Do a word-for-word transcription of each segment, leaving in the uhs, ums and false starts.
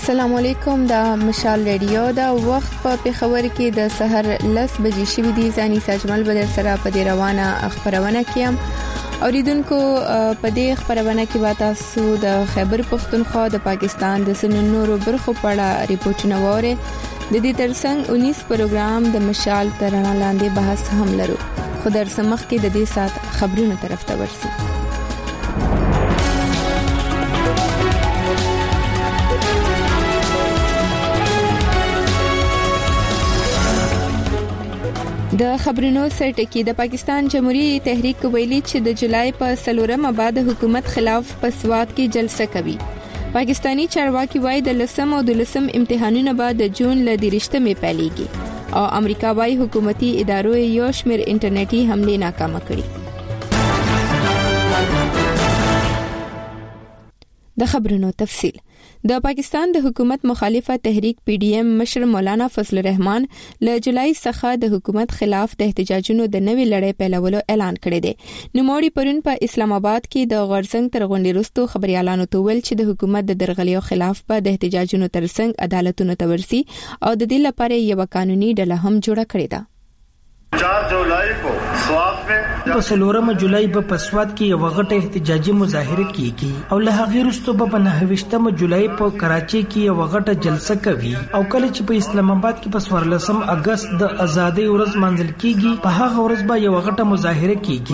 السلام علیکم دا مشال ریډیو دا وخت په پیښور کې د سحر لس بجې شوې دي. ځاني ساجمل بدر سره په دې روانه خبرونه کیم. اوریدونکو په دې خبرونه کې به تاسو د خیبر پختونخوا د پاکستان د سننورو برخو په اړه ریپورتونه وورئ. د دې ترڅنګ اونیس پروګرام د مشال ترانه لاندې بحث هم لرو. خو در سمخ کې د دې سات خبرونه طرف ته ورسو. د خبرونو سرټکی د پاکستان جمهوریت تحریک ویلي چې د جولای په سلورمه بعد حکومت خلاف په سوات کې جلسه کوي. پاکستانی چارواکي وايي د لسم او د لسم امتحانونه بعد د جون ل دیرشتمې پیلېږي او امریکا وايي حکومتي ادارو یو شمېر انټرنیټي حمله ناکامه کړې. د خبرونو تفصیل. د پاکستان د حکومت مخالفه تحریک پی ډی ایم مشر مولانا فضل الرحمن له جولای څخه د حکومت خلاف د احتجاجونو د نوې لړۍ پیلولو اعلان کړی دی. نوموړي پرون په اسلام آباد کې د غورزنګ تر غونډې وروسته خبريالانو ته ویل چې د حکومت د درغلیو خلاف په د احتجاجونو ترڅنګ عدالتونو ته ورسي او د دې لپاره یو قانوني ډله هم جوړه کړې ده. चार जुलाई को स्वात में په سلورم جولای په پسوات کې یو غټه احتجاجي مظاهره کیږي او له هغه وروسته په نهه جولای په کراچي کې یو غټه جلسه کوي او کله چې په اسلام آباد کې په څوارلسم اگست د ازادۍ ورځ منځل کیږي په هغه ورځ به یو غټه مظاهره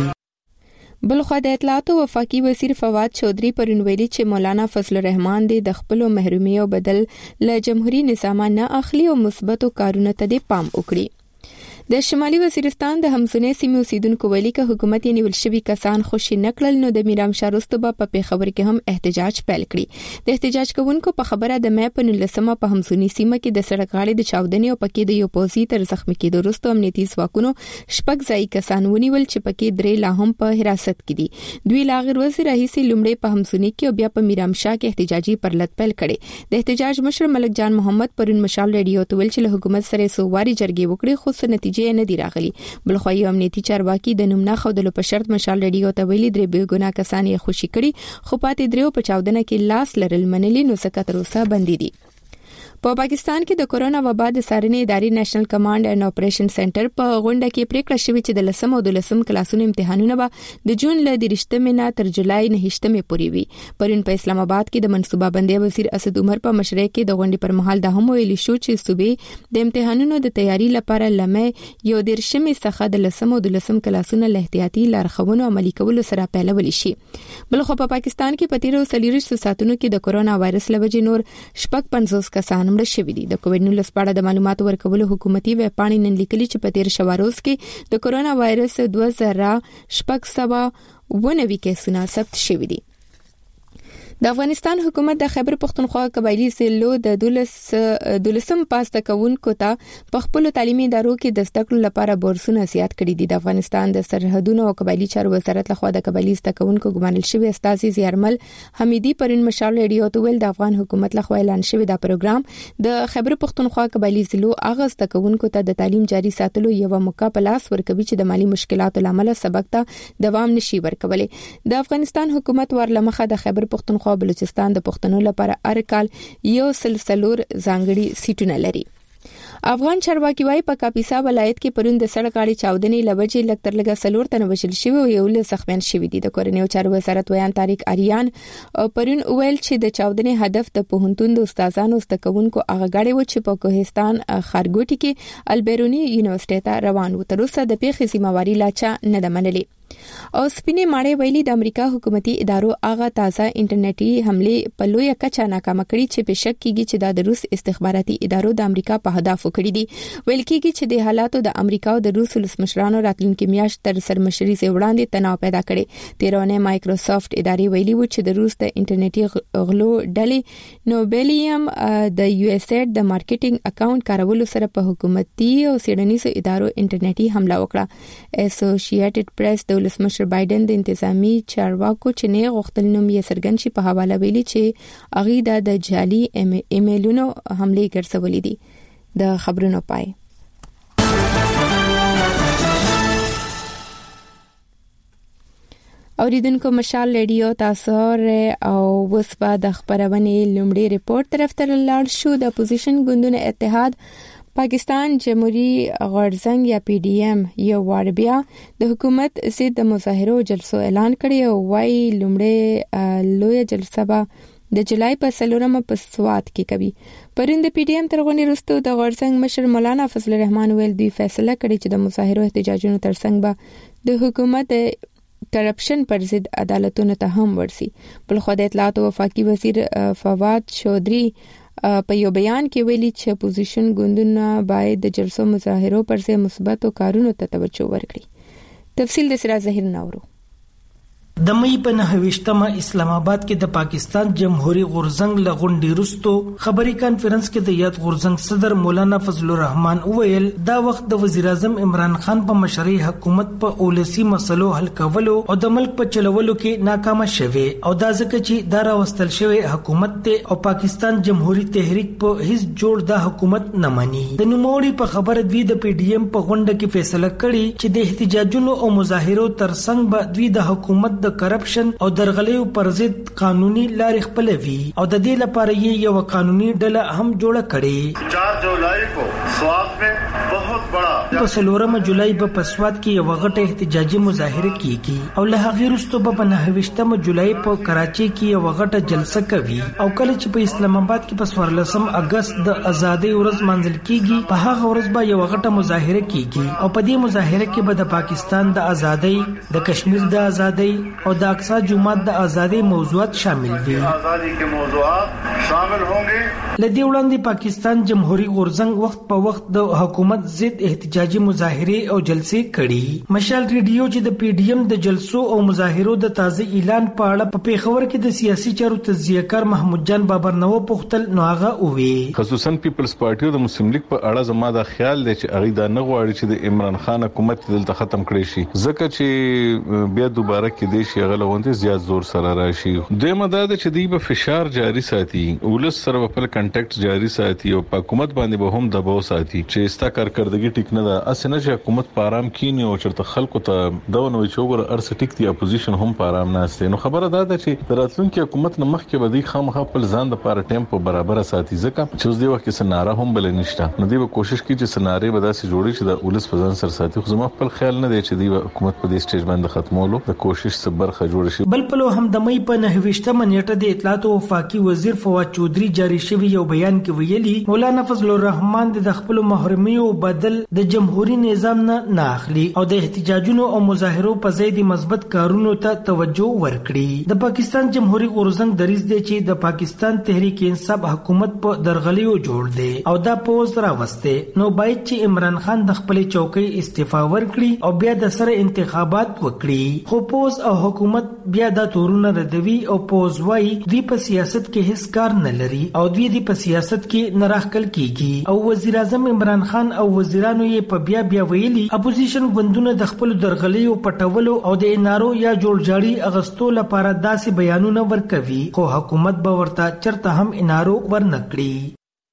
کیږي. بلخو د اطلاعات او وفاقي وزیر فواد چودھری پرون ویلي چې مولانا فضل الرحمن د خپل محرومیت بدل له جمهوریت نظام نه اخلي او مثبتو کارونو ته پام وکړي. د شمالي وزیرستان د همسونې سیمې اوسیدونکو ویلي چې حکومت یې نیول شوی کسان خوشي نکړل نو د میرام شاروستوبه په پیښور کې هم احتجاج پیل کړی. د احتجاج کوونکو په خبره د مې په نولسمه په همسونې سیمه کې د سړک غاړې د چاودنې او پکې د یو پوزي تر زخمی کېدو وروسته امنیتي ځواکونو شپږ ځای کسان ونیول چې پکې درې لا هم په حراست کې دي. دوی لا غیر وزیر رئیس لومړی په همسونې کې او بیا په میرام شاه کې احتجاجي پرلط پیل کړي. د احتجاج مشر ملک جان محمد پرون مشال ریډیو ته ویل چې له حکومت سره سوواري جرګې وکړي خو څه نتیجه نه دی راغلي. بلخو یو امنیتي چارواکي د نوم نه خودلو په شرط مشال ریډیو ته ویلي درې به ګناه کسان یې خوشي کړي خو پاتې دریو په چاودنه کې لاس لرل منلي نو څه تر اوسه بندي دي. په پاکستان کې د کورونا وبا د څارنې ادارې نېشنل کمانډ اینڈ اپریشن سنټر په غونډه کې پریکړه شوې چې د لسم او د لسم کلاسونو امتحانونه به د جون ل دیرشتمې نه تر جولای نهشتمې پورې وي. پرون په اسلام آباد کې د منصوبه بندۍ وزیر اسد عمر په مشرۍ کې د غونډې پر مهال د هم ویلي شو چې صوبې د امتحانونو د تیاری لپاره لمې یو دیرشمې څخه د لسم او د لسم کلاسونو له احتیاطي لارښوونو عملي کولو سره پیلول شي. بلخو په پاکستان کې په تیرو څلوېښتو ساعتونو کې د کورونا وایرس له وجې نور شپږ پنځوس کسان مړه شوي دي. د کووډ نولس په اړه د معلوماتو ورکولو حکومتي ویب پاڼې نن لیکلي چې په تیر شواروز کې د کورونا وایرس دوه زره شپږ سوه اووه نوي کیسونه ثبت شوي دي. د افغانستان حکومت د خیبر پختونخوا قبایلی ضلعو د دولسم پاس تکونکو ته په خپل تعلیمي ادارو کې د زده کړو لپاره بورسونه زیات کړي دي. د افغانستان د سرحدونو او قبایلی چارو وزارت لخوا د قبایلی تکونکو ګمانل شوی استاذي زیارمل حمیدی پرون مشال ریډیو ته ویل د افغان حکومت لخوا اعلان شوی دا پروګرام د خیبر پختونخوا قبایلی ضلعو هغه تکونکو ته د تعلیم جاري ساتلو یو موقع په لاس ورکوي چې د مالی مشکلاتو لامل سبق ته دوام نشي ورکولای. د افغانستان حکومت ورلمخه د خیبر پختونخوا خو بلوچستان د پښتنو لپاره هر کال یو سلسلور ځانګړي سیټونه لري. افغان چارواکي وايي په کاپیسا ولایت کې پرون د سړک غاړې چاودنې لوجې لکتر لګا سلور تنه وشل شوی او یو له زخمیان شوی دي. د کورنیو چارو وزارت ویان طارق اریان پرون ویل چې د چاودنې هدف د پوهنتون د استادانو استکونکو هغه غاړې و چې په کوهستان خارګوټي کې البیرونی یونیورسيټي ته روان و. تر اوسه د پیښې ذمہواری لا چا نه ده منلې. او سپینې ماړې ویلي د امریکا حکومتي ادارو هغه تازه انټرنیټي حمله په لوی کچه ناکامه کړي چې په شک کېږي چې د روس استخباراتي ادارو د امریکا په هدف وکړي دي. ویل کېږي چې د حالاتو د امریکا او د روس ولسمشرانو راتلونکي میاشت تر سرمشري سي وړاندې تناو پیدا کړي. تیرونه مایکروسافت ادارې ویلي و چې د روس د انټرنیټي غلو ډلې نوبلیوم د یو اس ایډ د مارکیټینګ اکاونټ کارولو سره په حکومتي او سیډنیسو ادارو انټرنیټي حمله وکړه. اسوسییټډ پریس د ولسمشر بایدن د انتظامی چارواکو چې نه غوښتل نوم یې څرګند شي په حواله ویلي چې اغه د جعلي ایمیلونو حمله ګرځولې دي. د خبرونو پای. اوریدونکو مشال ریډیو تاسو او وسبا د خبرونې لومړی ریپورت طرف ته لاړ شو. د اپوزیشن ګوندونو اتحاد پاکستان جمهوریت غورزنګ یا پی ډی ایم یو وار بیا د حکومت ضد د مظاهرو جلسو اعلان کړی او وايي لومړی لوی جلسه به د جولای په څلورمه په سوات کې کوي. پرون د پی ډی ایم ترغونی رستو د غورزنګ مشر مولانا فضل الرحمن ویل دوی فیصله کړې چې د مظاهرو احتجاجونو ترڅنګ به د حکومت کرپشن پر ضد عدالتونو ته هم ورسي. بل خو د اطلاعات او وفاقي وزیر فواد چودھری په یو بیان کې ویلي چې اپوزیشن ګوندونه باید د جلسو مظاهرو پر ځای مثبت کارونو ته توجه ورکړي. تفصیل د سرا ظاهر نورو. د مې په نهویشتمه اسلام آباد کې د پاکستان جمهوریت غورزنګ لغونډې رستو خبري کانفرنس کې د یاد غورزنګ صدر مولانا فضل الرحمن وویل دا وخت د وزیر اعظم عمران خان په مشرۍ حکومت په اولسي مسلو حل کولو او د ملک په چلولو کې ناکامه شوه او دا ځکه چې دا راوستل شوی حکومت ته او پاکستان جمهوریت تحریک په هیڅ جوړ د حکومت نه مانی. د نوموړي په خبره دوی د پی ډی ایم په غونډه کې فیصله کړې چې د احتجاجونو او مظاهرو ترڅنګ به دوی د حکومت د کرپشن او درغلیو پر ضد قانوني لارې خپلوي او د دې لپاره یې یو قانوني ډله هم جوړه کړې. چار جولائی کو سوات میں بہت بڑا په څلورمه جولای په پسوات کې یو غټه احتجاجي مظاهره کیږي او له هغې وروسته په نهویشتمه جولای په کراچۍ کې یو غټه جلسه کوي او کله چې په اسلام آباد کې په څوارلسم اگست د ازادۍ ورځ منځل کیږي په هغه ورځ به یو غټه مظاهره کیږي او په دې مظاهره کې به د پاکستان د ازادۍ د کشمیر د ازادۍ او د اقصی جمهوریت د ازادۍ موضوعات شامل دي. ازادي کے موضوعات شامل ہوں گے. لدی وړاندې پاکستان جمهوریت غورزنګ وخت په وخت د حکومت ضد احتجاجي مظاهره او جلسې کړي. مشال ریډیو چې د پی ډی ایم د جلسو او مظاهرو د تازه اعلان په اړه په پیښور کې د سیاسي چارو تجزیه کار محمود جان بابرنو پوښتل نو هغه ووی خصوصا پیپلز پارټي او د مسلم لیگ په اړه زما د خیال دی چې هغه دا نه غواړي چې د عمران خان حکومت دلته ختم کړي شي ځکه چې بیا دوباره کې دی شي غلغونته زیات زور سره راشي. د مدد چې دی په فشار جاری ساتي ولس سره په کنټاکټ جاری ساتي او په حکومت باندې به هم دباو ساتي چې استا کارکردګي ټیک نه ده. اسنه چې حکومت په آرام کینی او چرته خلکو ته دونه وي چې وګړه ارس ټیک دی اپوزیشن هم په آرام نه استه. نو خبره ده چې راتلونکي حکومت نه مخکې به دی خامخا په ځان د پاره ټیمپو برابر ساتي ځکه چې اوس دی وخت کې سناره هم بل نشته. نو دی به کوشش کوي چې سناره به داسې جوړي چې د ولس په ځان سره ساتي. خو زما خپل خیال نه دی چې دی حکومت په دې سټیج باندې ختمولو د کوشش څخه برخه جوړ شي. بل په هم د مې په نهویشتمه نیټه د اطلاعات او وفاقي وزیر فواد چودھری جاری شوی یو بیان کې ویلي مولانا فضل الرحمن د خپل محرمیو بدل د جمهوریت نظام نه نه اخلي او د احتجاجونو او مظاهرو په ځای د مثبت کارونو ته توجه ورکړي. د پاکستان جمهوریت غورزنګ دریځ دی چې د پاکستان تحریک انصاف حکومت په درغلیو جوړ دی او دا پوز راوسته نو باید چې عمران خان د خپل چوکۍ استعفا ورکړي او بیا د سره انتخابات وکړي. خو پوز او حکومت بیا د تورونه ردوي او پوزوي دوی په سیاست کې هیڅ کار نه لري او دوی د په سیاست کې نه راخکل کیږي. او وزیر اعظم عمران خان او وزیرانو یې په بیا بیا ویلي اپوزیشن ګوندونه د خپل درغلیو پټولو او د انارو یا جوړجاړي اغستو لپاره داسې بیانونه ورکوي خو حکومت به ورته چرته هم انارو ورنکړي.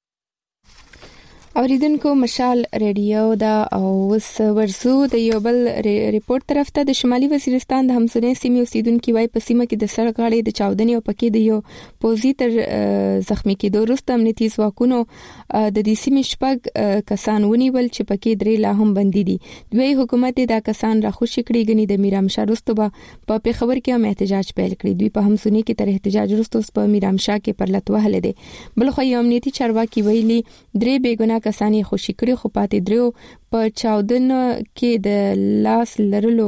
اوریدونکو مشال ریډیو دا او وس ورسو د یو بل ریپورت طرف ته د شمالي وزیرستان د همسنې سیمې اوسیدونکو وايي په سیمه کې د سړک غاړې د چاودنې او پکې د یو پوزي تر زخمی کېدو وروسته امنیتي ځواکونو د دې سیمې شپږ کسان ونیول چې پکې درې لا هم بندي دي. دوی حکومت دا کسان راخوشي کړي غني د میرامشاه وروسته په پیښور کې هم احتجاج پیل کړی. دوی په همسنې کې تر احتجاج وروسته په میرامشاه کې پرلط وهل دي. بل خو یو امنیتي چارواکي ویلي درې بیګونه کسان یې خوشي کړي خو پاتې درو په چاودنه کې د لاس لرلو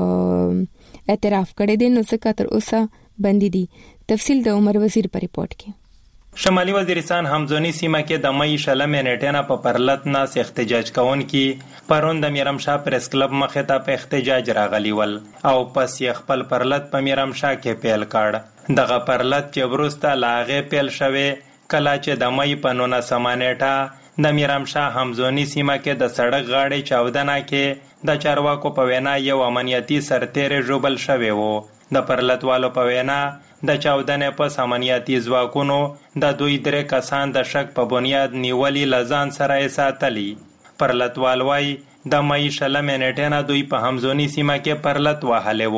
اعتراف کړی دی نو څنګه تر اوسه بندي دي. تفصیل د عمر وزیر په ریپورت کې. شمالي وزیرستان همزونی سیمه کې د مې شلمې نیټه په پرلط ناس احتجاج کون کې پرون د میرامشاه پریس کلب مخې ته په احتجاج راغلی ول او پس یې خپل پرلط په میرامشاه کې پیل کړ. دغه پرلط چې وروسته لاغه پیل شوه کله چې د مې په نولسمه نیټه د میرامشاه همزونی سیمه کې د سړک غاړې چاودنه کې د چارواکو په وینا یو امنیتي سرتیر ژوبل شوی وو. د پرلطوالو په وینا د چاودنې په امنیتي ځواکونو د دوی درې کسان د شک په بنیاد نیولي لزان سره یې ساتلي. پرلطوال وایي د مې شلمې نیټې نه دوی په همزونی سیمه کې پرلط وهلی وو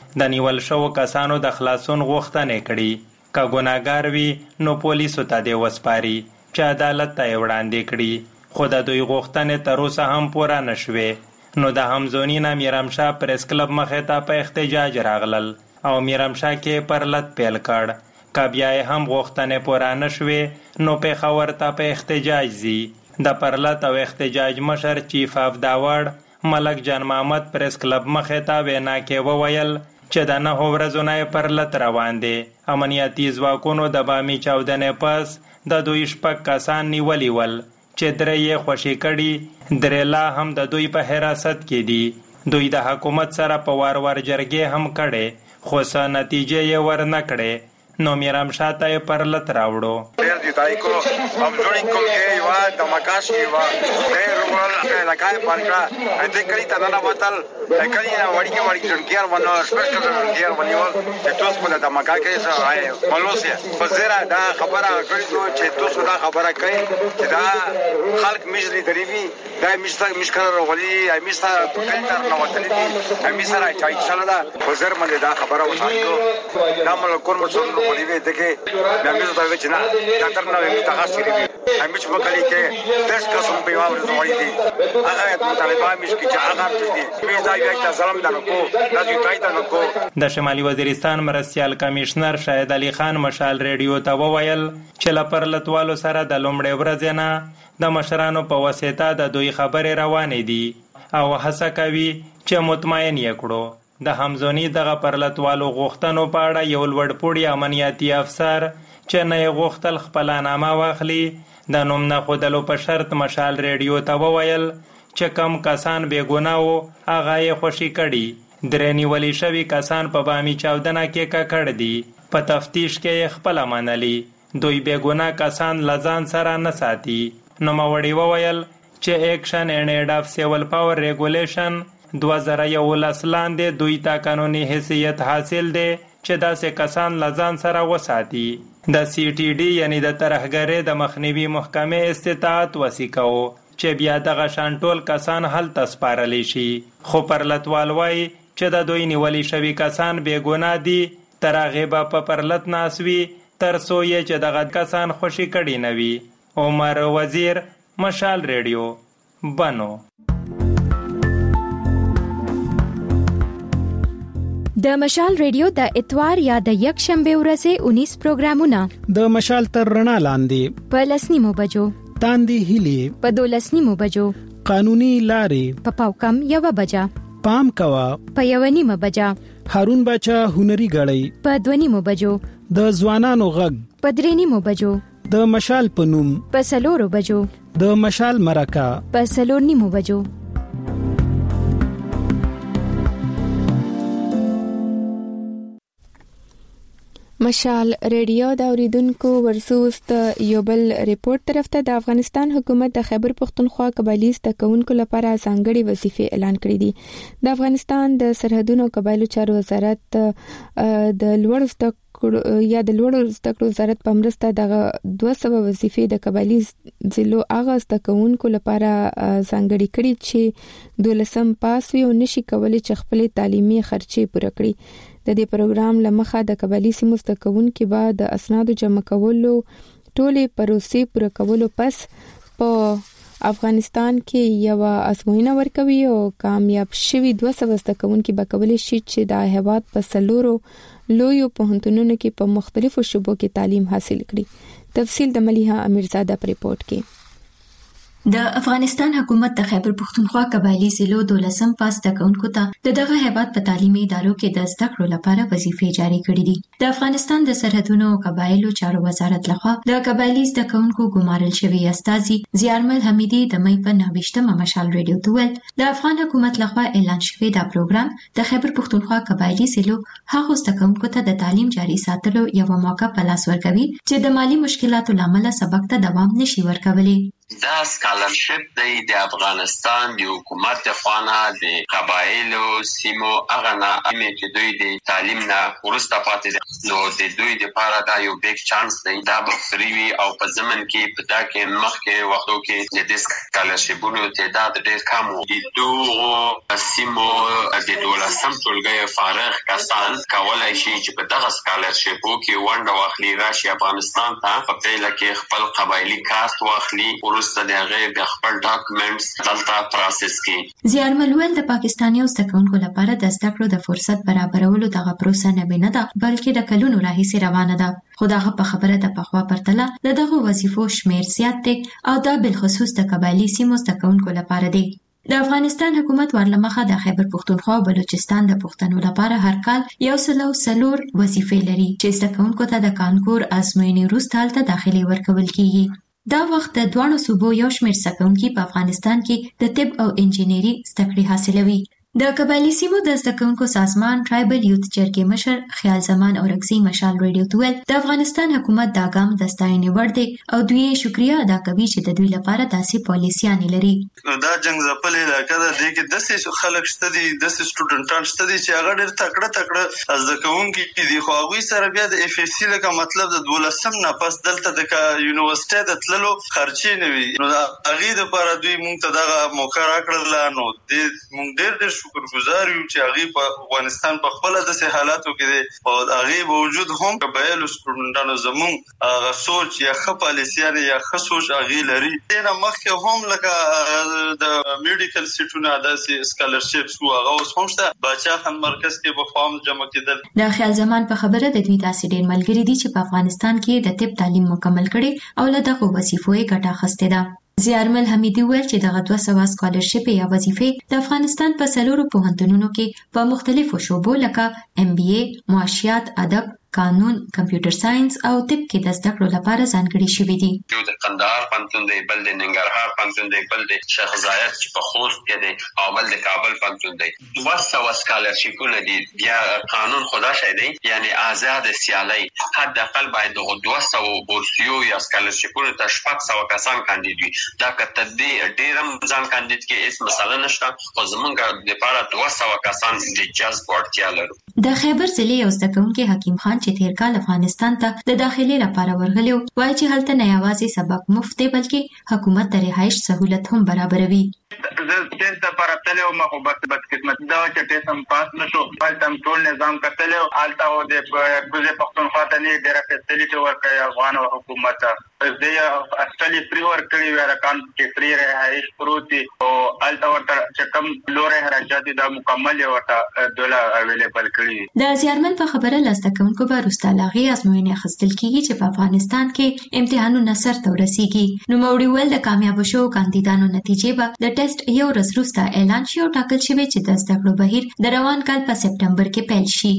د نیول شو کسانو د خلاصون غوښتنه کړي که ګناګار وي نو پولیسو ته دی وسپاري چې عدالت ته وړاندې کړي خو د دوی غوښتنې تر اوسه هم پوره نشوې نو د همزونی نه میرمشاه پریس کلب مخې ته په احتجاج راغلل او میرمشاه کې پرلت پیل کړ که بیا هم غوښتنې پوره نشوې نو پېښور ته په احتجاج ځي د پرلت او احتجاج مشر چیف اف داوړ ملک جان محمد پریس کلب مخې ته وینا کې وویل چې د نهو ورځو نه پرلت روان دی امنیتي ځواکونو د بامي چاودنې پس د دوی شپږ کسان نیولي ول چې درې یې خوشي کړي درې لا هم د دوی په حراست کې دي دوی د حکومت سره په وار وار جرګې هم کړي خو څه نتیجې یې ورنه کړې نو میرمشاه ته یې پرلت راوړو ډېر جدایي کو همزوړي کوم کې یوه دمکاشي وه ډېر روغړل علاقه یې بند کړه دې کلي ته ننوتل کلي نه وړیکې وړیکې ژوندګیان ونیول شپږ کسه ژوندګیان ونیول چې توس په د دمکا کې څه ملوث یې په زیره دا خبره کړې شو چې توس دا خبره کوي چې دا خلک میز لیدلي وي دا میز ته میز کله راغلي میز ته کلي ته ننوتلي دي میز سره چای څښله ده په زر باندې دا خبره وشاهدو دا ملکون مسؤل ولیوي دغه د میز ته وچ نه ډاکټر نه وي تاسو لري همیش په کلی کې داس قسم په یو ورځ وړي دي هغه طالبان مش کې چې هغه دي میز دا یو ځلم دنه کو دا چې تای دنه کو د شمالي وزیرستان مرستيال کمشنر شاهد علي خان مشال ریډیو ته وویل چې لپرلتوالو سره د لومړي ورځ نه د مشرانو په واسطه د دوی خبرې روانې دي او هڅه کوي چې مطمئن یې کړو د همزونی دغه پرلتوالو غوښتنو په اړه یو لوړپوړی امنیتي افسر چې نه یې غوښتل خپله نامه واخلي د نوم نه ښودلو په شرط مشال ریډیو ته وویل چې کم کسان بېګناه وو هغه یې خوشي کړي درې نیولي شوي کسان په بامي چاودنه کې ککړ دي په تفتیش کې یې خپله منلي دوی بېګناه کسان له ځان سره نه ساتي نوموړي وویل چې اکشن اینډ ایډ آف سیول پاور ریګولیشن دوه زره یولس لاندې دوی ته قانوني حیثیت حاصل دی چې داسې کسان له ځان سره وساتي د سی ټي ډي یعنی د ترهګرۍ د مخنیوي محکمې استطاعت وسیکو چې بیا دغه شان ټول کسان هلته سپارلی شي خو پرلتوال وایي چې د دوی نیولي شوي کسان بېګناه دي تر هغې به په پرلت ناست وي تر څو یې چې دغه کسان خوشي کړي نه وي عمر وزیر مشال ریډیو بنو د مشال ریډیو د اتوار یا د یک شنبه ورځې اونیس پروګرامونه د مشال تر رڼا لاندې په لسنیمو بجو تاندې هلي په دولسنیمو بجو قانوني لارې په پاو کم یو بجا پام کوا په یو نیمه بجا هارون بچا هنري غړی په دوه نیمو بجو د ځوانانو غږ په درې نیمو بجو د مشال په نوم په سلورو بجو د مشال مرکه په سلور نیمو بجو مشال ریډیو د اوریدونکو ورسوست یو بل ریپورت طرف ته د افغانستان حکومت د خیبر پختونخوا قبایلی زده کوونکو لپاره ځانګړي وظیفې اعلان کړې دي د افغانستان د سرحدونو قبایلو چارو وزارت د لوړ زده یا د لوړ زده کړو وزارت په مرسته د دوه سوه وظیفې د قبایلی ضلعو هغه زده کوونکو لپاره ځانګړي کړي چې دولسم پاس وي او نشي کولای چې خپل تعلیمي خرچې پوره کړي د دې پروګرام لمخه د قبایلی سیمو زده کوونکو به د اسنادو جمع کولو ټولې پروسې پوره کولو پس په افغانستان کې یو ازموینه ورکوي او کامیاب شوي دوه سوه زده کوونکي به کولی شي چې د هیواد په څلورو لویو پوهنتونونو کې په مختلفو شعبو کې تعلیم حاصل کړي تفصیل د ملیحه امیرزاده په ریپورت کې د افغانستان حکومت د خیبر پختونخوا قبایلی ضلعو دولسم پاس زده کوونکو ته د دغه هیواد په تعلیمي ادارو کې د زده کړو لپاره وظیفې جاري کړې دي د افغانستان د سرحدونو او قبایلو چارو وزارت لخوا د قبایلی زده کوونکو ګمارل شوی استازي زیارمل حمیدي د مې په نوښتمه مشال ریډیو ته ویل د افغان حکومت لخوا اعلان شوی دا پروګرام د خیبر پختونخوا قبایلی ضلعو هغو زده کوونکو ته د تعلیم جاري ساتلو یو موقع په لاس ورکوي چې د مالی مشکلاتو لامل سبق ته دوام نشي ورکولی دا سکالرشپ دی د افغانستان د حکومت خوانه د قبایلو سیمو هغه نه امې چې دوی د تعلیم نه ورسته پاتې دي نو د دوی لپاره دا یو بیگ چانس دی دا به فری وي او په زمن کې په دا کې مخکې وختو کې د دې سکالرشپونو تعداد ډېر کم و د دوه سیمو د دولسم ټولګي فارغ کسان کولای شي چې په دغه سکالرشپو کې ونډه واخلي راشي افغانستان ته په پیله کې خپل قبایلی کارت واخلي ورسته د هغه د خپل ډاکومېنټس دلته پروسس کړي. زیارمل ول د پاکستاني اوسکونکو لپاره د زده کړو د فرصت برابرولو دغه پروسه نه بنه ده بلکې د کلونو راهیسې روانه ده خو دغه په خبره د پخوا پرتله د دغه وظیفو شمیر زیات دی او دا بالخصوص د قبایلی سیمو زدهکوونکو لپاره دی. د افغانستان حکومت ورلمخه د خیبر پختونخوا او بلوچستان د پښتنو لپاره هر کال یو سلو سلور وظیفې لري چې زدهکوونکو ته د کانکور ازموینې وروسته هلته داخلي ورکول کیږي. دا وخت د دوه صوبو یو شمېر زدهکوونکي په افغانستان کې د طب او انجینري زده کړې حاصلوي. د قبایلی سیمو د زدهکوونکو سازمان ټرایبل یوت جرګې مشر خیال زمان اورکزي مشال ریډیو ته ویل د افغانستان حکومت دا ګام د ستاینې وړ دی او دوی یې شکریا ادا کوي چې د دوی لپاره داسې پالیسیانې لري. دا جنگ ځپلې علاقه ده دې کې داسې خلک شته دي داسې سټوډنټان شته دي چې هغه ډېر تکړه تکړه زدهکوونکي دي خو هغوی سره بیا د اف ایس سی لکه مطلب د دولسم نه پس دلته د یونیورسټۍ د تللو خرچې نه وي نو د هغې دپاره دوی موږ ته دغه موقع راکړله نو موږ ډېر ډېر شکرګزار یو چې هغې په افغانستان په خپله داسې حالاتو کې دی او د هغې باوجود هم قبایلو سټوډنټانو زموږ هغه سوچ یا ښه پالیسیانې یا ښه سوچ هغې لري. دې نه مخکې هم لکه د میډیکل سیټونه داسې سکالرشپس وو هغه اوس هم شته باچا خان مرکز کې به فارم جمع کېدل. د خیال زمان په خبره د دوی داسې ډېر ملګري دي چې په افغانستان کې د طب تعلیم مکمل کړي او له دغو وظیفو یې ګټه اخیستې ده. زیارمل حمیدي ویل چې دغه دوه سوه سکالرشپ یا وظیفې د افغانستان په څلورو پوهنتونونو کې په مختلفو شعبو لکه ام بي اي، معاشیات، ادب، قانون، کمپیوټر ساينس او طب کې د زده کړو لپاره ځانګړي شوي دي. یو د قندهار پوهنتون دی، بل د ننګرهار پوهنتون دی، بل د شیخ زاید چې په خوست کې دی او بل د کابل پوهنتون دی. دوه سوه سکالرشپونه دي. بیا قانون خدا شي دی یعنی آزاد سیالي حداقل باید دغه دوه سوه بورسیو یا سکالرشپونه ته شپږ سوه کسان کاندید وي. دا که تدې ډېرم ځان کاندید کې هیڅ مسله نشته خو زمونږ دپاره دوه سوه کسان د جذب وړتیا لرو. د خیبر ضلع یو زدهکوونکی حکیم خان چې تیر کال افغانستان ته د داخلي لپاره ورغلی وایي چې هلته نه یوازې سبق مفت دی بلکې حکومت د رهایش سهولت هم برابروي. زه ټیسټ لپاره تللی وم خو بس بدقسمتي دا وه چې ټیسټ هم پاس نه شو. هلته هم ټول نظام کتلی و هلته و د کوزې پښتونخوا ته نه ډېره فیسیلیټي ورکوي افغان حکومت ته. دې اصلي فری ورکړي وي هلکان چې فری رهایش پروت دي او هلته ورته چې کوم لوری حراجات دي دا مکمل یې ورته دوله اویلیبل کړي. د زیارمل په خبره له زده کوونکو به وروسته له هغې ازموینې اخیستل کېږي چې په افغانستان کې امتحانونه سرته ورسیږي. نوموړي ویل د کامیابو شوو کاندیدانو نتیجې به د ټیسټ یو ورځ وروسته اعلان شي او ټاکل شوی چې د زده کړو بهیر د روان کال په سپټمبر کې پیل شي.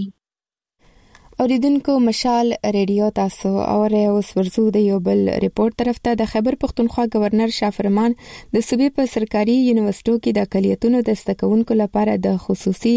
اوریدونکو مشال ریډیو تاسو اور اوس ورزو د یو بل ریپورت طرف ته. د خیبر پختونخوا گورنر شاه فرمان د صوبې په سرکاري یونیورسيټو کې د اقلیتونو د زده کوونکو لپاره د خصوصي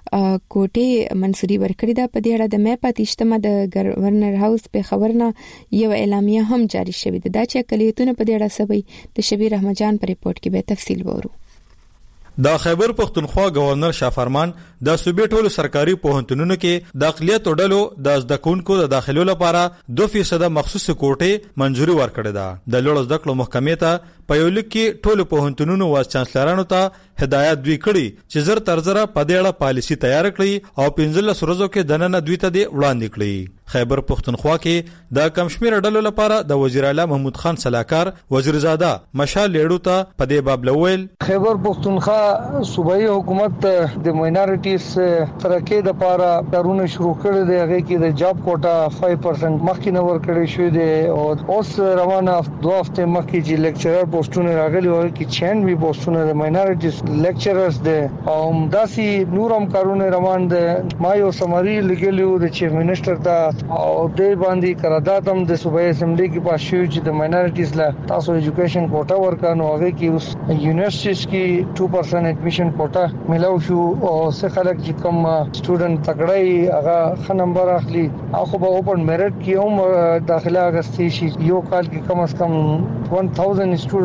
کوټې منصوري ورکړې ده. په دې اړه د مې پاتېشتمه د گورنر هاوس په خبرنه یو اعلامیه هم جاری شوې ده. دا چې اقلیتونو په دې اړه سوي د شبیر احمد جان په ریپورت کې به تفصیل وورو. د خیبر پختونخوا گورنر شاه فرمان د صوبې ټولو سرکاري پوهنتونونو کې د اقلیت ډلو د زده کوونکو د داخلو لپاره دوه فیصد مخصوص کوټې منځوري ورکړې ده. د لوړ زده کړو محکمې ته په یو لیک کې ټولو پوهنتونونو وایس چانسلرانو ته هدایت دوی کړي چې زر تر زره په دې اړه پالیسي تیار کړي او پنځلس ورځو کې دننه دوی ته دې وړاندې کړي. خیبر پختونخوا کې د کمشمیر ډلو لپاره د وزیر اعلی محمود خان سلاکار وزیرزاده مشال لیړو ته په دې باب لویل خیبر پختونخوا صوبایي حکومت د ماینورټیز ترقی د لپاره کارونه شروع کړي دي. هغه کې د جاب کوټا پنځه پرسنټ مخکې نه ورکړی شوی دی او اوس روانه دوه هفته مخکې چې لیکچرر پوسټونه راغلي وو کې چھیانوي پوسټونه د ماینورټیز لیکچررز دي او داسي نورم کارونه روان دي. ما یو سمری لګلیو د چیف منسٹر ته او دې باندې قرارداد هم د صوبایي اسمبلی کې پاس شوی چې د ماینورټیز لا تاسو ایجوکیشن کوټا ورکانو هغه کې اوس یونیورسيټیز کې دوه پرسنټ ایډمیشن کوټا ملاو شو او څه خلک چې کوم سټوډنټ تکړه هغه ښه نمبر اخلي او خو په اوپن میرټ کې هم داخله اغستې شي. یو کال کې کم از کم هزار سټوډنټ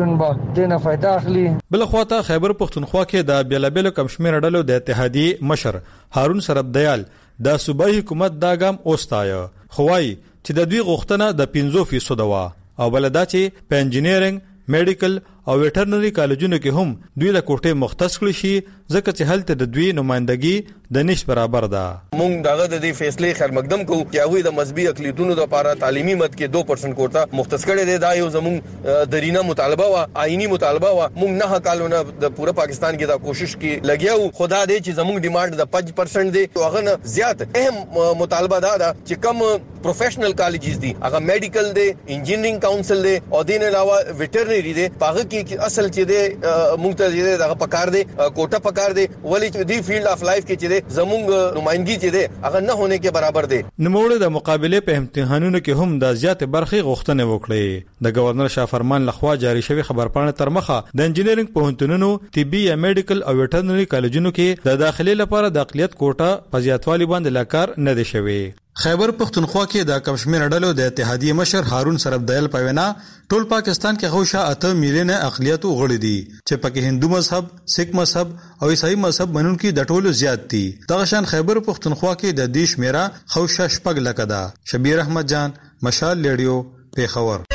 والدین به دینه فائدہ اخلي. بل خواته خیبر پختونخوا کې د بیلابل کمشمیر ډلو د اتحادیې مشر هارون سربدیال د صوبایي حکومت دا ګام اوستایو خوای چې د دوی غوښتنه د پنځه فیصد وا او بلدا چې په انجینرینګ میډیکل او ویټرنری کالجونو کې هم دوی له کوټې مختص کړي شي ځکه چې هلته د دوی نمائندګي د نش برابر ده. مونږ داغه د دې فیصله خیر مقدم کوو چې هغه د مذهبي اقلیتونو لپاره تعلیمي مد کې دو پرسنټ کوټه مختص کړي دی. دا یو زموږ درینه مطالبه وا آئینی مطالبه وا. مونږ نه کالونه د پوره پاکستان کې دا کوشش کې لګیاو. خدا دې چې زموږ ډیماند د پنځه پرسنټ دی هغه نه زیات اهم مطالبه دا ده چې کم پروفیشنل کالجز دي هغه میډیکل دی انجینرینګ کونسل دی او دین علاوه ویټرنری دی پاغه کې اصل چې دی مونږ ته دغه پکار دی کوټه پکار دی ولی چې دی فیلډ اف لایف کې چې دی زموږ نمائندګي چې دی هغه نه هونه کې برابر دی. نوموړي د مقابله په امتحانونو کې هم د زیات برخي غوښتنه وکړي. د گورنر شاه فرمان لخوا جاری شوی خبرپاڼه تر مخه د انجینرینګ پوهنتونونو طبي یا میډیکل او ویټرنری کالجونو کې د داخلي لپاره د اقلیت کوټه په زیاتوالي باندې لاکار نه دی شوی. خیبر پختونخوا کې د کمشمیر ډلو د اتحادیې مشر هارون سربدیل په وینا ټول پاکستان کې غوښه اته میلیونه اقلیت غړي دي چې پکې هندو مذهب، سکھ مذهب او عیسائی مذهب منونکي د ټولو زیات دي. دغه شان خیبر پختونخوا کې د دیش میرا خوښه شپږ لکه ده. شبیر احمد جان، مشال ریډیو، پیښور.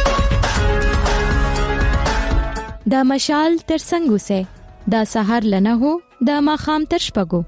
دا مشال تر څنګه سه دا سحر لنه هو دا ماخام تر شپږو.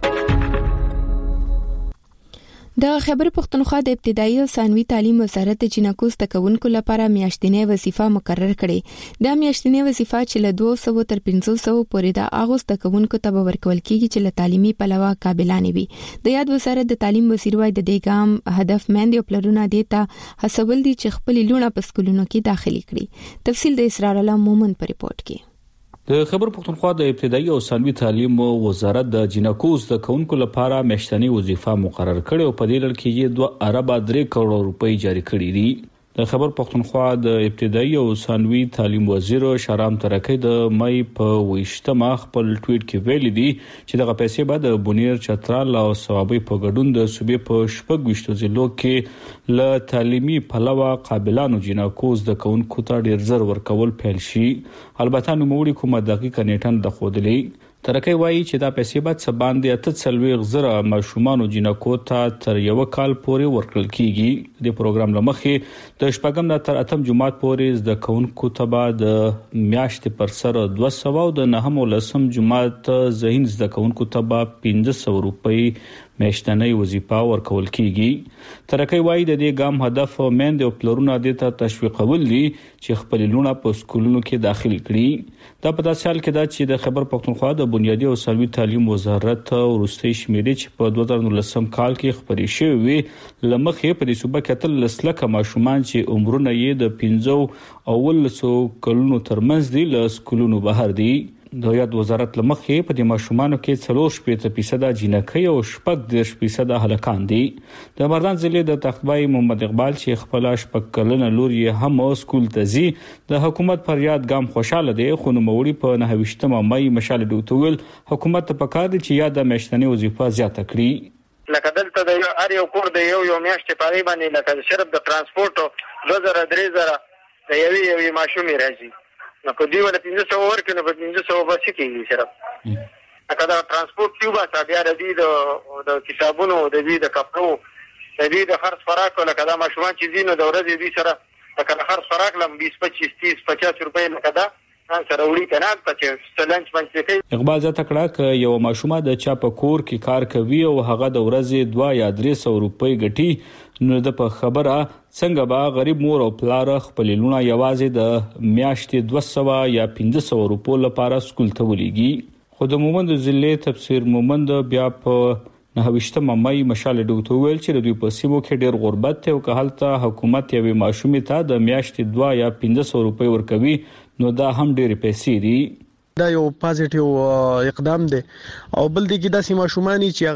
د خیبر پختونخوا د ابتدایي او ثانوي تعلیم وزارت د جنکو زدهکوونکو لپاره میاشتنی وظیفه مقرر کړې. دا میاشتنی وظیفه چې له دوه سوه تر پنځه سوه پورې د هغو زدهکوونکو ته به ورکول کیږي چې له تعلیمي پلوه قابلانې وي. د یاد وزارت د تعلیم وزیر وایي د دې ګام هدف میندې او پلرونه دې ته هڅول دي چې خپلې لوڼه په سکولونو کې داخلي کړي. تفصیل د اسرار الله مومن په ریپورت کې. د خیبر پختونخوا د ابتدایي او ثانوي تعلیم وزارت د جنکو زدهکوونکو لپاره میاشتنی وظیفه مقرر کړې او په دې لړ کې یې دوه اربه درې کروڑ روپۍ جاری کړې دي. د خیبر پختونخوا د ابتدایي او ثانوي تعلیم وزیر شارام ترکی د مې په ویشتمه خپل ټویټ کې ویلي دي چې دغه پیسې به د بونیر، چترال او صوابۍ په ګډون د صوبې په شپږ ویشتو ضلعو کې له تعلیمي پلوه قابلانو جنکو زدهکوونکو ته ډیر زر ورکول پیل شي. البته نوموړي کومه دقیقه نیټه نه ښودلې. ترکی وایي چې دا پیسې به څه باندې اته څلوېښت زره ماشومانو جنکو ته تر یو کال پورې ورکړل کیږي. د پروګرام له مخې د شپږم نه تر اتم جماعت پورې زدهکوونکو ته به د میاشتې پر سر دوه سوه او د نهم او لسم جماعت ذهین زدهکوونکو ته به پنځه سوه روپۍ میاشتنۍ وظیفه ورکول کیږي. ترکی وایي د دې ګام هدف میندې او پلرونه دې ته تشویقول دي چې خپل لوڼه په سکولونو کې داخل کړي. دا په داسې حال کې ده چې د خیبر پختونخوا د بنیادي او ثانوي تعلیم وزارت وروستۍ شمیرې چې په دوه زره نولسم کال کې خپرې شوې وې له مخې په دې صوبه کې اتلس لکه ماشومان چې عمرونه یې د پنځه او اوولسو کلونو ترمنځ دي له سکولونو بهر دي. د یاد وزارت له مخې په دې ماشومانو کې څلور شپېته فیصده جنکۍ او شپږ دېرش فیصده هلکان دي. د مردان ضلع د تختبای محمد اقبال چې خپل شپږ کلنه لور یې هم سکول ته ځي د حکومت پر یاد ګام خوشاله دی. خو نوموړي په نهه ویشتمه مې مشال ډوتول حکومت ته پکار دي چې یاد میاشتنۍ وظیفه زیاته کړي. لکه دلته د یو هر یو کور د یو یو میاشتې پاري باندې لکه شرف د ترانسپورت دوه زره درې زره د یوې یوې ماشومې راځي. نو په دې ولا پنځه سوه ورکړي نو په پنځه سوه به څه کېږي سره. لکه دا ترانسپورت کیو باسه بیا د دې د کتابونو د دې د کپړو د دې د خرڅ فراق لکه دا ماشومان چې دي نو د ورځې دې سره لکه د خرڅ فراق لم بیس پچیس تیس پچاس روپۍ لکه دا سره وړي کنه چې سلنج باندې کوي. اقبال زه تکړه ک یو ماشومه د چا په کور کې کار کوي او هغه د ورځې دوه یا درې سوه روپۍ ګټي نو د په خبره څنګه به غریب مور او پلار خپل لونه یوازې د میاشتې دوه سوه یا پنځه سوه روپو لپاره سکول ته ولېږي. خو د مومند ضلع تفسیر مومند بیا په نهه ویشتمه مې مشال ډوته ویل چې د دوی په سیمو کې ډېر غربت دی او که هلته حکومت یوې ماشومې ته د میاشتې دوه یا پنځه سوه روپۍ ورکوي نو دا هم ډېرې پیسې دي. دا یو پازیټیو اقدام دی او بل دی کې داسې ماشومان چې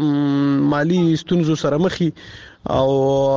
هغه مالی ستونزو سره مخ او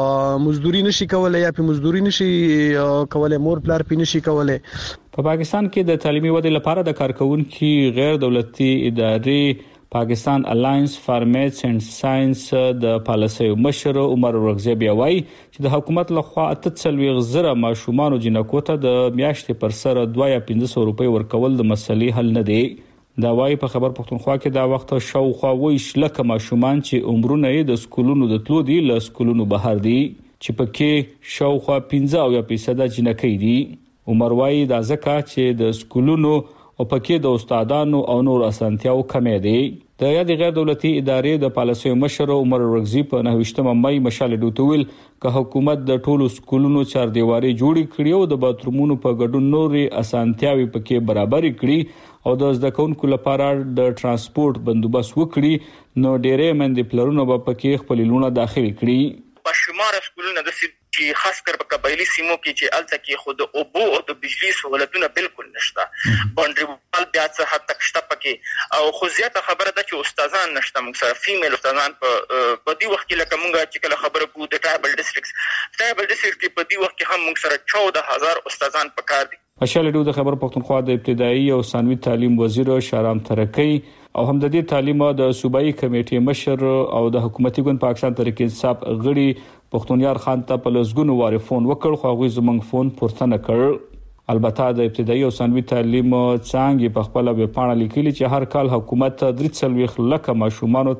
مزدوري نشي کولای یا په مزدوري نشي کولای مور پلار په نشي کولای. په پاکستان کې د تعلیمي ودې لپاره د کارکونکو غیر دولتي ادارې پاکستان الاینس فار میتھس اینڈ ساينس د پالیسي مشر عمر ورغزي بیا وایي چې د حکومت لخوا اته څلوېښت زره ماشومان جنکو ته د میاشتې پر سر دوه یا پنځه سوه روپۍ ورکول د مسلې حل نه دی. دا وایي په خبر پښتونخوا کې دا وخت شاوخوا ویش لکه ماشومان چې عمرونه یې د سکولونو د تلو دي له سکولونو بهر دي چې پکې شاوخوا پنځه او یا فیصد جنکۍ دي. عمر وایي دا ځکه چې د سکولونو او پکې د استادانو او نور اسانتیاو کمې دي. د یاد غیر دولتي ادارې د پالیسي مشر عمر ورغزي په نهویشتمه مې مشال ډوتویل که حکومت د ټولو سکولونو چار دیواري جوړې کړي او د باترومونو په ګډون نورې اسانتیاوي پکې برابر کړي او د زده کوونکو لپاره د ترانسپورت بندوبست وکړي نو ډېرې مندې پلرونه به پکې خپل لونه داخلي کړي. په شمار سکولونو د چې خاص کر په قبایلی سیمو کې چې الته کې خود او بو او د بجلی سہولتونه بالکل نشته. باونډري وال بیا څه حد تک شته پکې او خو زیاته خبره ده چې استادان نشته. موږ سره فیمیل استادان په په دې وخت کې لکه موږ چې کله خبره کوو د ټرایبل ډیسټریکټس ټرایبل ډیسټریکټ کې په دې وخت کې هم موږ سره چودہ هزار استادان پکار دي. مشال ډو د خبر پښتونخوا د ابتدایي او ثانوي تعلیم وزیر شارام ترکی او هم د دې تعلیم د صوبایي کمیټې مشر او د حکومتي ګوند پاکستان تحریک انصاف غړي پښتونیار خان ته په لزګونو واره فون وکړ خو هغه زمنګ فون پورته نه کړ. البته د ابتدایي او ثانوي تعلیم څنګه په خپل ویب پاڼه لیکلي چې هر کال حکومت درې څلوېښت لکه ماشومان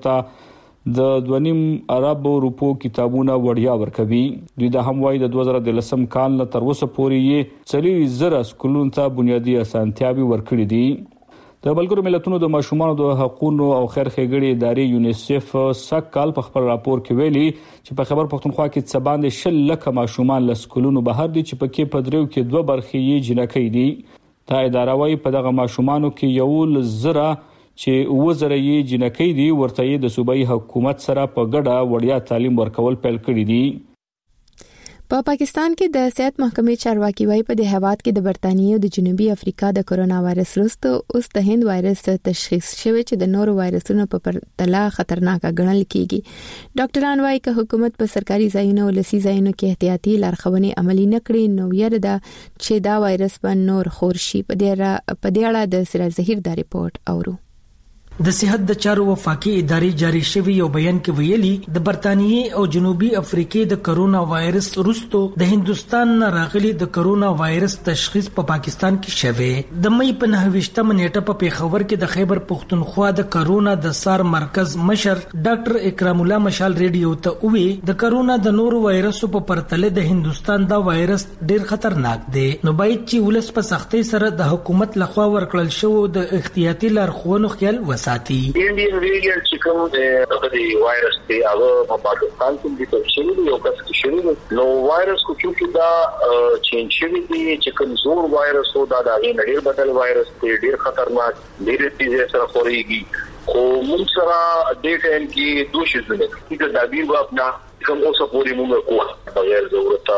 ته د دوه ارب روپو کتابونه وړیا ورکوي. دوی د هم وایي د دوه زره دلسم کال نه تر اوسه پورې یې څلور زره سکولونو ته بنیادی اسانتیاوي ورکړي دي. د ملګرو ملتونو د ماشومان د حقوقو او خیر ښېګړې ادارې یونیسف سږ کال په خپل راپور کې ویلي چې په خبر پښتونخوا کې څه باندې شل لکه ماشومان له سکولونو بهر دي چې پکې په دریو کې دوه برخې یې جنکۍ دي. دا اداره وايي په دغه ماشومانو کې یو زره چې اوه زره یې جنکۍ دي ورته یې د صوبایي حکومت سره په ګډه وړیا تعلیم ورکول پیل کړي دي. په پاکستان کې د صحت محکمې چارواکي وايي په دې هواد کې د برتانیې او د جنوبي افریقا د کورونا وایرس وروسته اوس د هند وایرس تشخیص شوی چې د نورو وایرسونو په پرتله خطرناک ګڼل کیږي. ډاکټران وايي چې حکومت په سرکاري ځایونو او لسی ځایونو کې احتیاطي لارښوونې عملي نه کړي نو یره ده چې دا وایرس به نور خور شي. په دې په دې اړه د سراج ظهیر دا ریپورت اورو. د صحت د چارو وفاقي ادارې جاری شوی یو بیان کې ویلي د برتانیې او جنوبي افریقې د کرونا وایرس وروسته د هندستان نه راغلي د کرونا وایرس تشخیص په پاکستان کې شوی. د مې په نهویشتمه نیټه په پیښور کې د خیبر پښتونخوا د کرونا د سار مرکز مشر ډاکټر اکرام الله مشال ریډیو ته وی د کرونا د نورو وایرسو په پرتله د هندستان دا وایرس ډیر خطرناک دی نو باید چې ولس په سختۍ سره د حکومت لخوا ورکړل شو د احتیاطي لارښوونو خیال وساتي. انډین ویریانټ چې کوم د وایرس دی هغه په پاکستان کې د تفصیل دی او کس کې شوی نو وایرس کو چې دا چینج شوی دی چې کوم زور وایرس هو دا د ډیر بدل وایرس دی ډیر خطرناک ډیر تیزه سره خوريږي خو موږ سره د ټیم کې دوه شي زده چې د تعبیر په خپل کوم اوسه پوری موږ کوه بغیر ضرورت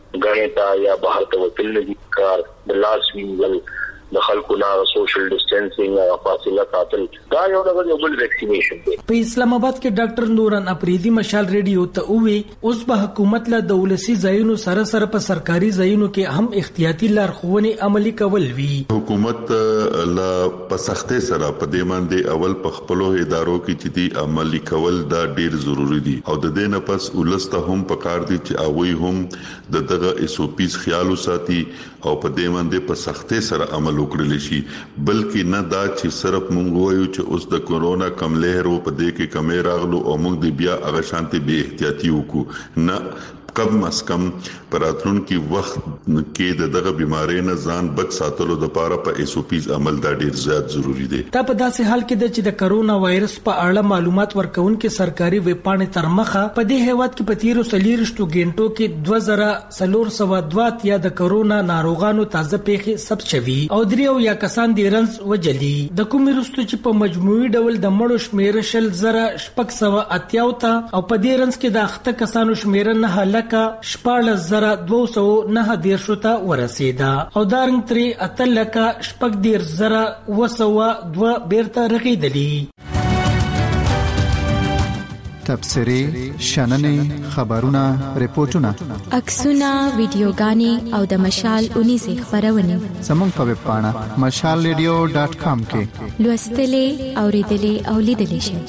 غړېتا یا بهر ته وتل نه کار د لاس وینګل د خلکو نه سوشل ډیسټنسینګ او فاصله ساتل دا یو ډول بل ویکسینیشن دی. په اسلام آباد کې ډاکټر نوران اپریدي مشال ریډیو ته وی اوس به حکومت له دولسي ځایونو سره سره په سرکاري ځایونو کې هم احتیاطي لارښوونې عملي کول وی. حکومت لا په سختۍ سره په دې باندې اول په خپل ادارو کې چې دی عملي کول دا ډیر ضروری دي او د دې نه پس ولسته هم پکار دي چې اوی هم د دغه ایس او پیز خیال وساتي او په دې باندې په سختۍ سره عمل وکړل شي بلکې نه دا چې صرف مونږ وایو چې اوس د کورونا کم لهر په دې کې کمې راغلو او مونږ د بیا هغه شانتي به احتیاطي وکړو نه کم از کم پراتلون کې وخت کې د دغه بيمارۍ نه ځان بچ ساتلو د لپاره په ایس او پیز عمل دا ډیر زیات ضروری دی. دا په داسې حال کې د چې د کرونا وایرس په اړه معلومات ورکونکو سرکاري ویب پاڼې تر مخه په دې هیواد کې په تیرو سلیرشتو غنټو کې دوه زره څلور سوه دوه یا د کرونا ناروغانو تازه پیښې ثبت شوي او دریو یا کسان د رنس وجلي د کومې وروسته چې په مجموعي ډول د مړو شمیر شل زره شپږ سوه اتیا ته او په دې رنس کې د اخته کسانو شمیر نه لکه شپږ زره دوه سوه نه دیرشو ته ورسیده او دارنګ ترې اته لکه شپږ دېرش زره اوه سوه دوه بیرته رغېدلي. تبصرې شننې خبرونه ریپورتونه عکسونه ویډیوګانې او د مشال اونیزه خبرونه زموږ په ویب پاڼه مشال ریډیو ډاټ کام کې لوستلې اوریدلې او لیدلې شئ.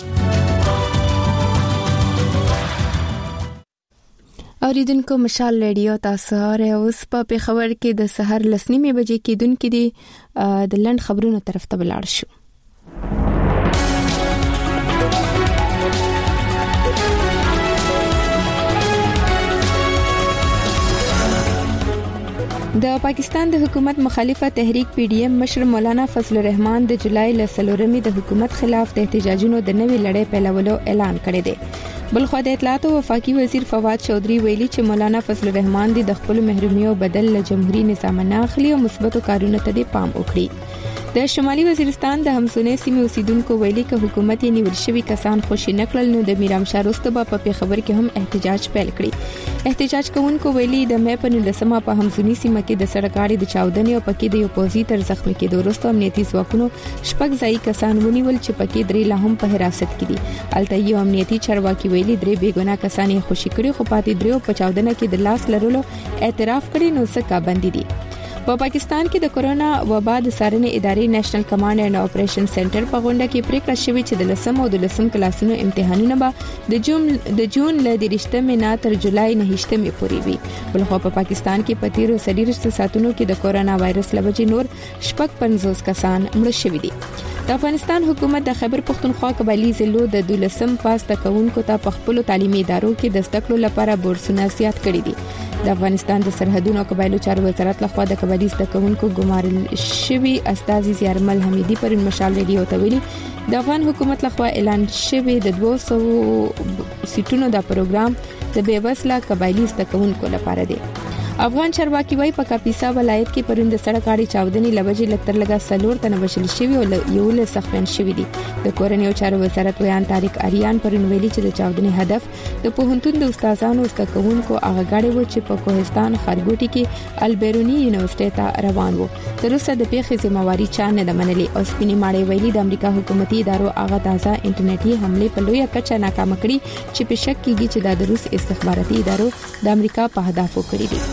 اوریدونکو مشال ریډیو تاسو سره اوس په خبر کې د سحر لسنیمه بجې کې دونکو دي د لند خبرونو طرف ته بلاړ شو. د پاکستان د حکومت مخالفه تحریک پی ډی ایم مشر مولانا فضل الرحمن د جولای لسلورمې د حکومت خلاف د احتجاجونو د نوې لړۍ پیلولو اعلان کړی دی. بلخو د اطلاعات او وفاقي وزیر فواد چودھری ویلي چې مولانا فضل الرحمن د خپل محرومیو بدل له جمهوریت نظام نه اخلي او مثبتو کارونو ته پام وکړي. د شمالي وزیرستان د همسونې سیمې اوسیدونکو ویلي چې حکومت یې نیول شوی کسان خوشی نکړل نو د میرام شاه رستبه په خبر کې هم احتجاج پیل کړی. احتجاج کوونکو ویلي د مې په نلسمه په همسونې سیمه کې د سړک غاړې د چاودنې او پکې د یو پوزي تر زخمی کېدو وروسته امنیتي ځواکونو شپږ ځای کسان ونیول چې پکې درې لا هم په حراست کې دي. الته یو امنیتي چارواکي ویلي درې بیګناه کسان یې خوشی کړي خو پاتې درې په چاودنه کې د لاس لرلو اعتراف کړي نو څه کا باندې دي. په پاکستان کې د کورونا وبا د څارنې ادارې نېشنل کمانډ اینڈ اپریشن سنټر په غونډه کې پریکړه شوې چې د لسم او د لسم کلاسونو امتحانونه به د جون د جون ل دریشتمې نه تر جولای نه هشتمې پورې وي. بلخو په پاکستان کې په تیرو سلیرشت ساتونو کې د کورونا وایرس لوجې نور شپږ پنځوس کسان مړ شوي دي. د افغانستان حکومت د خیبر پختونخوا قبایلی ضلعو د دولسم پاس تکونکو ته په خپل تعلیمي ادارو کې د زده کړو لپاره بورسونه زیات کړي دي. د افغانستان د سرحدونو او قبایلو چارو وزارت لخوا د قبایلی زده کوونکو ګمارل شوی استاذي زیارمل حمیدي پر مشال ریډیو ته ویلي د افغان حکومت لخوا اعلان شوی د دوه سوه سیټونو د پروګرام د بیوسله قبایلی زده کوونکو لپاره دی. افغان چارواکي وايي په کاپیسا ولایت کې پرند سړک اړې چاودنې لوجې لتر لګا سلور تنه وشل شوی او یو له سخمن شوی دي. د کورنیو چارو وزارت ویان طارق اریان پرن ویلي چې د چاودنې هدف د پوهنتون د استادانو او زدهکوونکو هغه غاړي و چې په کوهستان خارګوټي کې البیرونی یونیورسيټي ته روان وو. تر اوسه د پیښې ذمہواری چا نه ده منلې او سپینې ماړې ویلي د امریکا حکومتي ادارو هغه تازه انټرنیټي حمله په لویه کچه ناکام کړي چې په شک کېږي چې د روس استخباراتي ادارو د امریکا په هدف وکړي دي.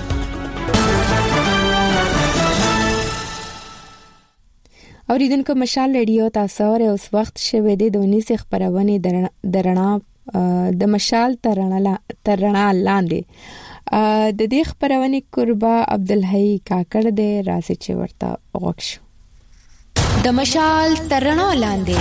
اوریدونکو مشال ریډیو تاسو سره اوس وخت شوه د دونیسه خبرونه درنا د مشال ترنا ترنا لاندې د دې خبرونه قربا عبدالحی کاکړ د راسي چې ورته وښو د مشال ترنا لاندې.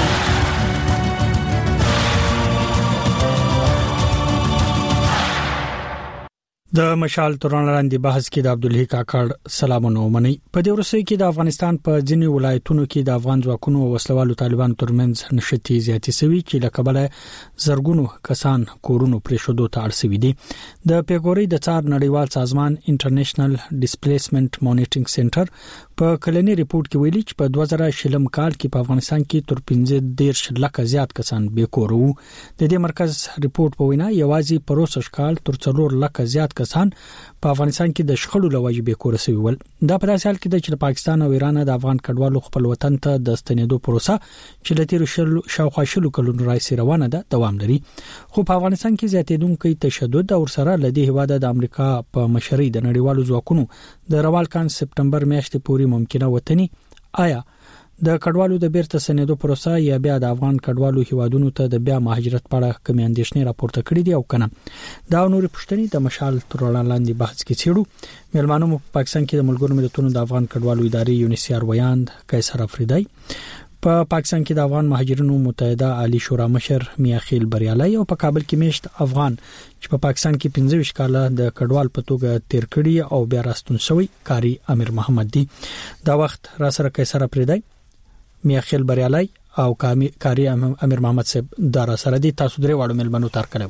د مشال تورن لاندې بحث کې د عبدالحی کاکړ سلامونه ومني. په دې ورسې کې د افغانستان په ځینی ولایتونو کې د افغان ځواکونو او وسلوالو طالبانو ترمنځ نشټي زیاتې سوي چې لکبله زرګونو کسان کورونو پرې شودو ته اړ سوي دي. د پیګوري د څار نړیوال سازمان انټرنیشنل ډیسپلیسمنت مانیټرینګ سنټر په کلنی ریپورت کې ویلي چې په دوه زره شلم کال کې په افغانستان کې تر پنځه دېرش لکه زیات کسان بې کور وو. د دې مرکز ریپورت په وینا یوازې پروسش کال تر څلور لکه زیات کسان په افغانستان کې د شخړو لوجې به کور سوي ول. دا په داسې حال کې د پاکستان او ایران د افغان کډوالو خپل وطن ته د ستنېدو پروسه چې لته شل شاوخوا شلو کلونو راځي روانه ده دوام لري. خو په افغانستان کې زیاتېدونکو تشدد او سره لدی هواده د امریکا په مشرۍ د نړیوالو ځواکونو د روال کان سپټمبر میاشتې پورې ممکنه وطني آیا د کډوالو د بیرته سنېدو پروسه یا بیا د افغان کډوالو هیوادونو ته د بیا مهاجرت په اړه کوم اندېښنې راپورته کړې دي او کنه. دا نور پښتني د مشال ترړه لاندې بحث کې چیرو مېلمانو په پاکستان کې د ملګرو ملتونو د افغان کډوالو ادارې یونیسیار ویاند قیصر افریدی، په پاکستان کې د افغان مهاجرینو متحده عالی شورا مشر میاخیل بریالي او په کابل کې میشت افغان چې په پاکستان کې پنځه ویشت کاله د کډوال په توګه تیر کړي او بیا راستون شوی کاری امیر محمد دی. دا وخت را سره قیصر افریدی، میاخیل بریالي او کاری امیر محمد صاحب دارا سره دي. تاسو درې واړو ملمنو تر کړو.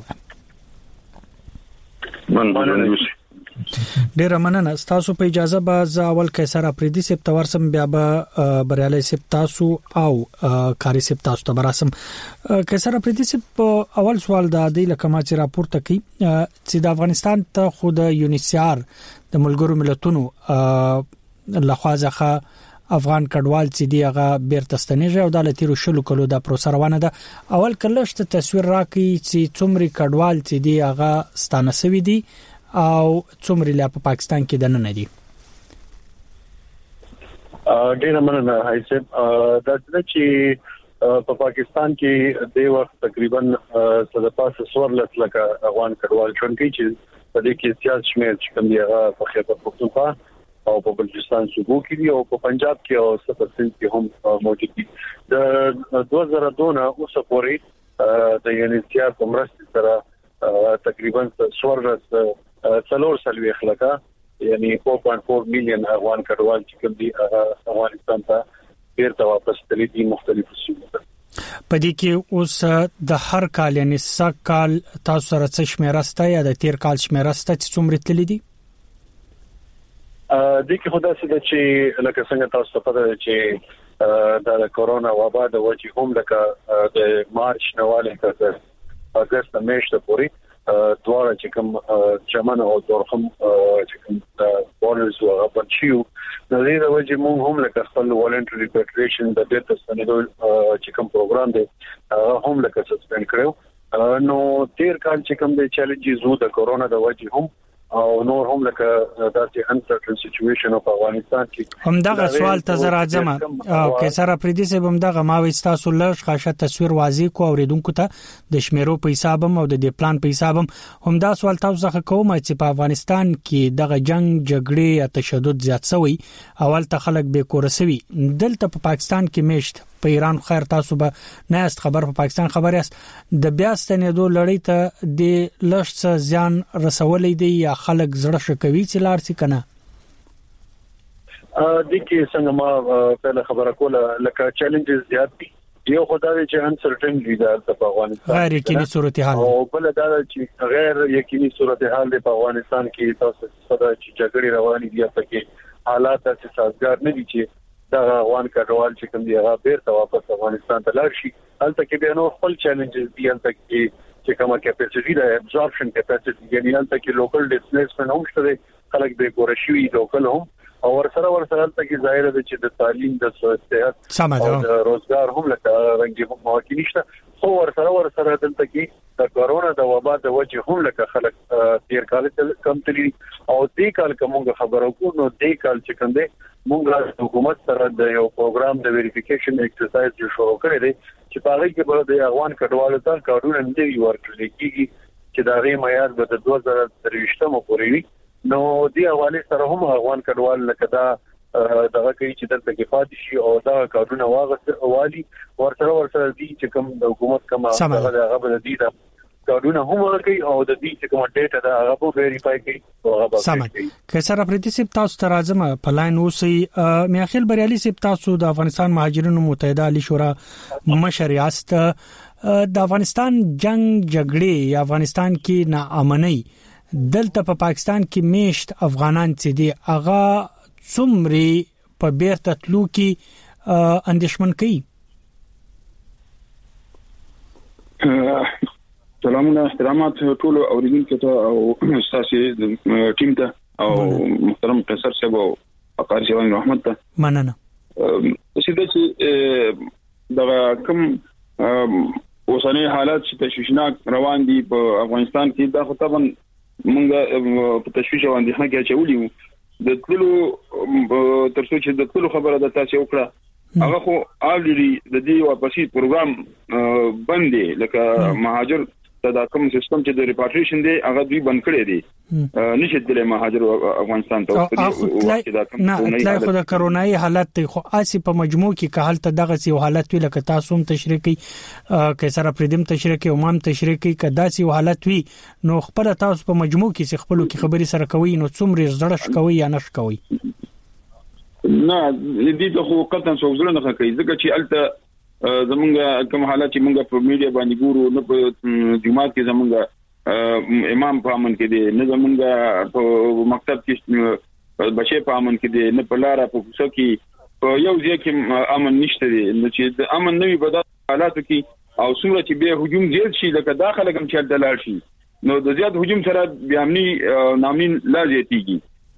ډیر مننه. تاسو په اجازه به ز اول قیصر افریدی صاحب تورسم بیا به بریالي صاحب تاسو او کاری صاحب تاسو ته براسم. قیصر افریدی صاحب اول سوال د دې لکه ما چې راپورته کی چې د افغانستان ته خود یونیسیار د ملګرو ملتونو لخوا ځخه افغان کډوال چې دی هغه بیرته ستنیږي او د لتیرو شلو کلو د پروسه روانه ده اول کلهشت تصویر راکې چې څومره کډوال چې دی هغه ستانه سوي دي او څومره لا په پاکستان کې د نه دي ډیر مننه حیثیت دا چې په پاکستان کې د وخت تقریبا څه د پاسه سورلس لکه افغان کډوال ژوند کوي چې په دې کې سیاست شمیر چې کوم دی هغه په خیبر پختونخوا او په بلوچستان صوبو کې دی او په پنجاب کې او سپرسند کې هم موجود دي د دوه زره دوه نه اوسه پورې د یونیسیا کومرست سره تقریبا سورلس څلور سلوي خلکا یعنی four point four میلیون افغان کډوال چې کوم دي افغانستان ته بیرته واپس تللی دي مختلفو سیمو ته پدې کې اوس د هر کال یعنی سږ کال تاسو سره څه شمیرسته یا د تیر کال شمیرسته چې څومره تللی دي ا د کې خدای سره چې لکه څنګه تاسو ته پته چې د کورونا وبا د وجې هم لکه د مارچ نواله تر اگست میاشتې پورې دواره چې کوم چمن او دورخم چې کوم بورډرز او غبرچیو د دې د وجې موږ هم لکه خپل والنټری ریپاټریشن د بیرته ستنېدو چې کوم پروګرام دی هم لکه سسپند کړو نو تیر کال چې کوم د چیلنجز وو د کورونا د وجې هم او نور هم لکه داسې انسرټن سچويشن په افغانستان کې هم دغه سوال ته زه راځم او کې سره پریدي سه هم دغه ما وستا سولش خاصه تصویر واضح کو اوریدونکو ته د شمیرو په حساب هم او د پلان په حساب هم دا سوال تاسو څخه کوم چې په افغانستان کې دغه جنگ جګړې یا تشدد زیات شوی اول ته خلک به کورسوي دلته په پاکستان کې میشت په ایران خیر تاسو به نه است خبر په پاکستان خبر است د بیا ستنېدو لړۍ ته د لښت ځان رسولې دی یا خلک زړه شکوي چې لار سي کنه ا د کې څنګه ما په خبره کوله لکه چیلنجز زیات دي یو خدای چې انسرټن دي د افغانستان غیر یقیني صورتحال او بل دا چې غیر یقیني صورتحال د افغانستان کې تاسو سره چې جګړې روانې دي په کې حالات چې سازگار نه دي چې دا افغان کډوال چې کوم دی هغه بیرته واپس افغانستان ته لاړ شي هلته کې به نو خپل چیلنجز دي هلته کې چې کومه کیپاسټي ده ابزورپشن کیپاسټي یعنی هلته کې لوکل ډیسپلیسمنت هم شته خلک به ګورشوي لوکل هم او ورسره ورسره هلته کې ظاهر ده چې د تعلیم د صحت او د روزګار هم لکه رنګي مواقع نشته خو ورسره ورسره دلته کې د کورونا د وبا د وجې هم لکه خلک تیر کال کم تللی او دې کال کومه خبرو کو نو دې کال چې کوم دی موږ حکومت سره د یو پروګرام د ویریفیکیشن ایکسرسایز جو شروع کړی دی چې په هغه کې به د افغان کډوالو ته کارونه نه دی ورکړل کیږي چې دا غي معیار به د دوه زره درویشتمه پورې وي نو دی حواله سره هم افغان کډوال لکه دا دغه کوي چې دلته کې پاتې شي او دا کارونه واغسته والی ورسره ورسره دي چې کوم د حکومت کومه هغه به دي دا کارونه هم ورکي او د دې چې کومه ډیټا دا هغه به ویریفای کوي او هغه به که سره پریدي سپ تاسو ته راځم په لاین اوسې میاخیل بریالي سپ تاسو د افغانستان مهاجرینو متحده علی شورا مشر یاست د افغانستان جنگ جګړې یا افغانستان کې ناامنۍ دلته په پاکستان کې میشت افغانان چې دي هغه څومره په بیرته تلو کې اندیشمن کوي سلامونه احترامات ټول اوریدونکو ته او تاسو ټیم ته او محترم قیصر صاحب او اقار شوان رحمت ته مننه چې د چې د کوم اوسنۍ حالات چې تشویشناک روان دي په افغانستان کې دا خو طبعا موږ په تشویش او اندېښنه کې چولې د ټولو ترڅو چې د ټولو خبره د تاسو وکړه هغه خو الریډي د دې واپسې پروګرام باندې لکه مهاجر دا کوم سیستم چې د ریپاټریشن دی هغه دوی بند کړی دی نشي د مهاجر افغانستان ته نه اطلاع خو د کرونای حالت خو اسی په مجموع کې که حالت دغه سی حالت وی لکه تاسو هم تشریح کی که سره پردیم تشریح کی او مام تشریح کی که داسي حالت وی نو خپل تاسو په مجموع کې خپل کې خبري سره کوي نو څومره زړه شکوي یا نش کوي نه دې ته خو قطعا څوزره نه کوي ځکه چې الته زمونږ کوم حالات چې مونږ په میډیا باندې ګورو نو په جمعات کې زمونږ امام په امن کې دي نه زمونږ په مکتب کې بچي په امن کې دي نه په لار په کوڅه کې یو ځای کې امن نشته دي نو چې د امن نوي په حالاتو کې او څومره چې به هجوم زیات شي لکه داخله کوم چې دلار شي نو د زیات هجوم سره بیا امني نامین لا زیاتېږي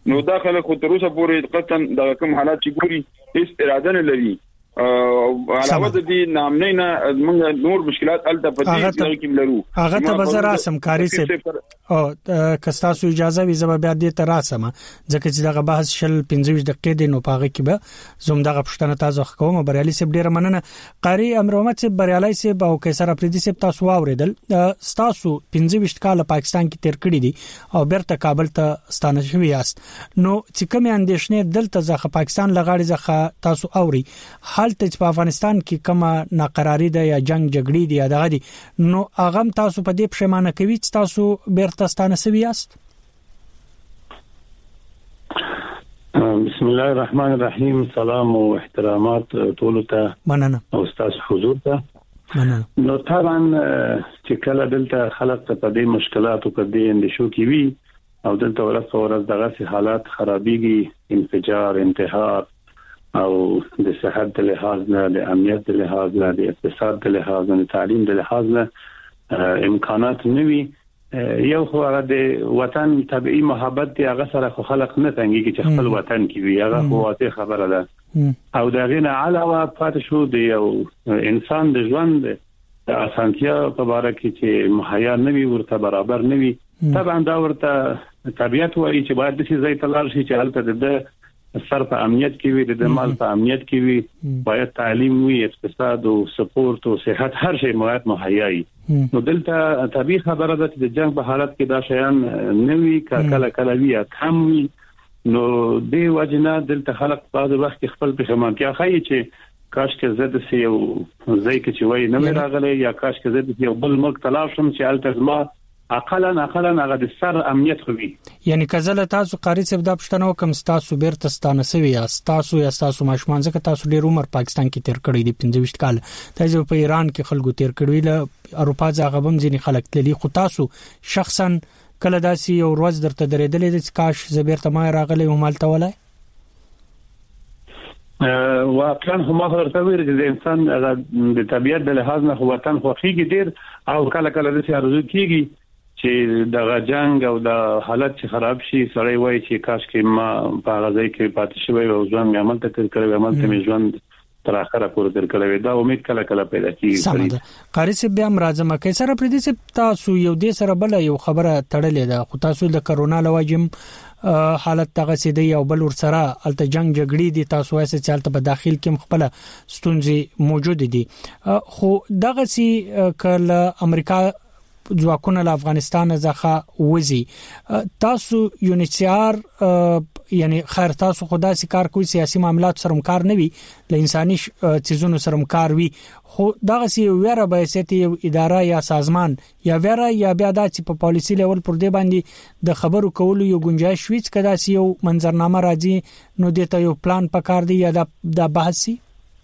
نو دا خلک خو تر اوسه پورې قطن د کوم حالات چې ګوري هیڅ اراده نه لري او علاوه د دې نامنې نه موږ نور مشکلات الته پدې کې لرو. هغه ته بازار اسم کاری سي او کستاسو اجازه وي زما بیا دې ته راسم ځکه چې دغه بحث شل پنځه دقیقې دی نو پاغه کې به زوم دغه پښتنه تاسو کوم بریالي سي ډیره مننه قاری امر محمد سي بریالي سي او کیسر افریدي سي تاسو واوریدل تاسو پنځه کال پاکستان کې تیر کړی دي او بیرته کابل ته ستانه شوی یاست نو چې کوم اندیشنې دلته ځخه پاکستان لغاړي ځخه تاسو اوري حالت په افغانستان کې کومه ناقراری ده یا جنگ جګړې دي یا دغه دي نو هغه تاسو په دې پښیمانه کوي چې تاسو بیرته ستانه سوي یاست. بسم الله الرحمن الرحیم. سلام او احترامات ټول ته مننه او استاد حضور ته مننه. نو طبعا چې کله دلته خلک په دې مشکلاتو په دې اندیشو کې وي او دلته ورته ورځ دغه حالات خرابيږي انفجار انتحار او د صحت د لحاظ نه د امنیت د لحاظ نه د اقتصاد د لحاظ نه د تعلیم د لحاظ نه امکانات نوي یو خو هغه د وطن طبيعي محبت دی هغه سره خو خلق نه تنګي چې خپل وطن کې وي هغه خو واضح خبره ده او دا غینه علاوه پاتې شو دی یو انسان د ژوند د اسانتیا په اړه کې چې مهیا نوي ورته برابر نوي طبعا دا ورته طبيعت وایي چې باید د شي ځای تلل شي چې هلته د سر په امنیت کې وي د مال په امنیت کې وي باید تعلیم وي اقتصاد او سپورت او صحت هر شی مواد مهیا وي. نو دلته طبيعي خبره ده چې د جنگ په حالت کې دا شیان نوي کله کله وي کم وي نو دی وجنه دلته خلک په بعض وخت خپل پښیمانتیا کوي چې کاش کې زده سي او ځای کې چې وای نه راغلي یا کاش کې زده یو بل ملک تلاش شم چې الته ما اقلا اقلا هغه د سر امنیت خوي یعنی کزله تاسو قاری صاحب د پښتنو کوم تاسو بیرته ستانه سوي یا تاسو یا تاسو ماشمان ځکه تاسو ډیر عمر پاکستان کې تیر کړی دی پنځه کال تاسو په ایران کې خلکو تیر کړی له اروپا ځای غبم ځینی خلک تللی خو تاسو شخصا کله داسي یو ورځ درته درېدلې د کاش زبیرته ما راغلی او مالته ولای واقعا هم خبرته ویل چې انسان د طبيعت د لحاظ نه وطن خوخيږي ډیر او کله کله د سیارو کېږي چې د جنگ او د حالت چې خراب شي سړی وایي چې کاش کې ما په غزای کې پاتې شوی او ځان عمل ته کړی عمل ته ژوند تر اخره پورې تر کړی دا امید کله کله پیدا کیږي. قاری صاحب بیا مرزمه کې سره پردي صاحب تاسو یو دې سره بل یو خبره تړلې ده خو تاسو د کرونا لواجم حالت دغه سیدی او بل ور سره الته جنگ جګړې دي تاسو وایي چې الته په داخل کې خپل ستونزې موجود دي خو دغه سي کله امریکا ځواکونه له افغانستان څخه وځي تاسو یونیسیار یعنی خیر تاسو خدا سي کار کوي سیاسي معاملات سره کار نه وي له انساني چیزونو سره کار وي خو دغه سي ویره به سيتي اداره یا سازمان یا ویره یا بیا د په پالیسي لیول پر دې باندې د خبرو کولو یو گنجائش وي چې کدا سي یو منظرنامه راځي نو دته یو پلان پکار دی یا د بحثي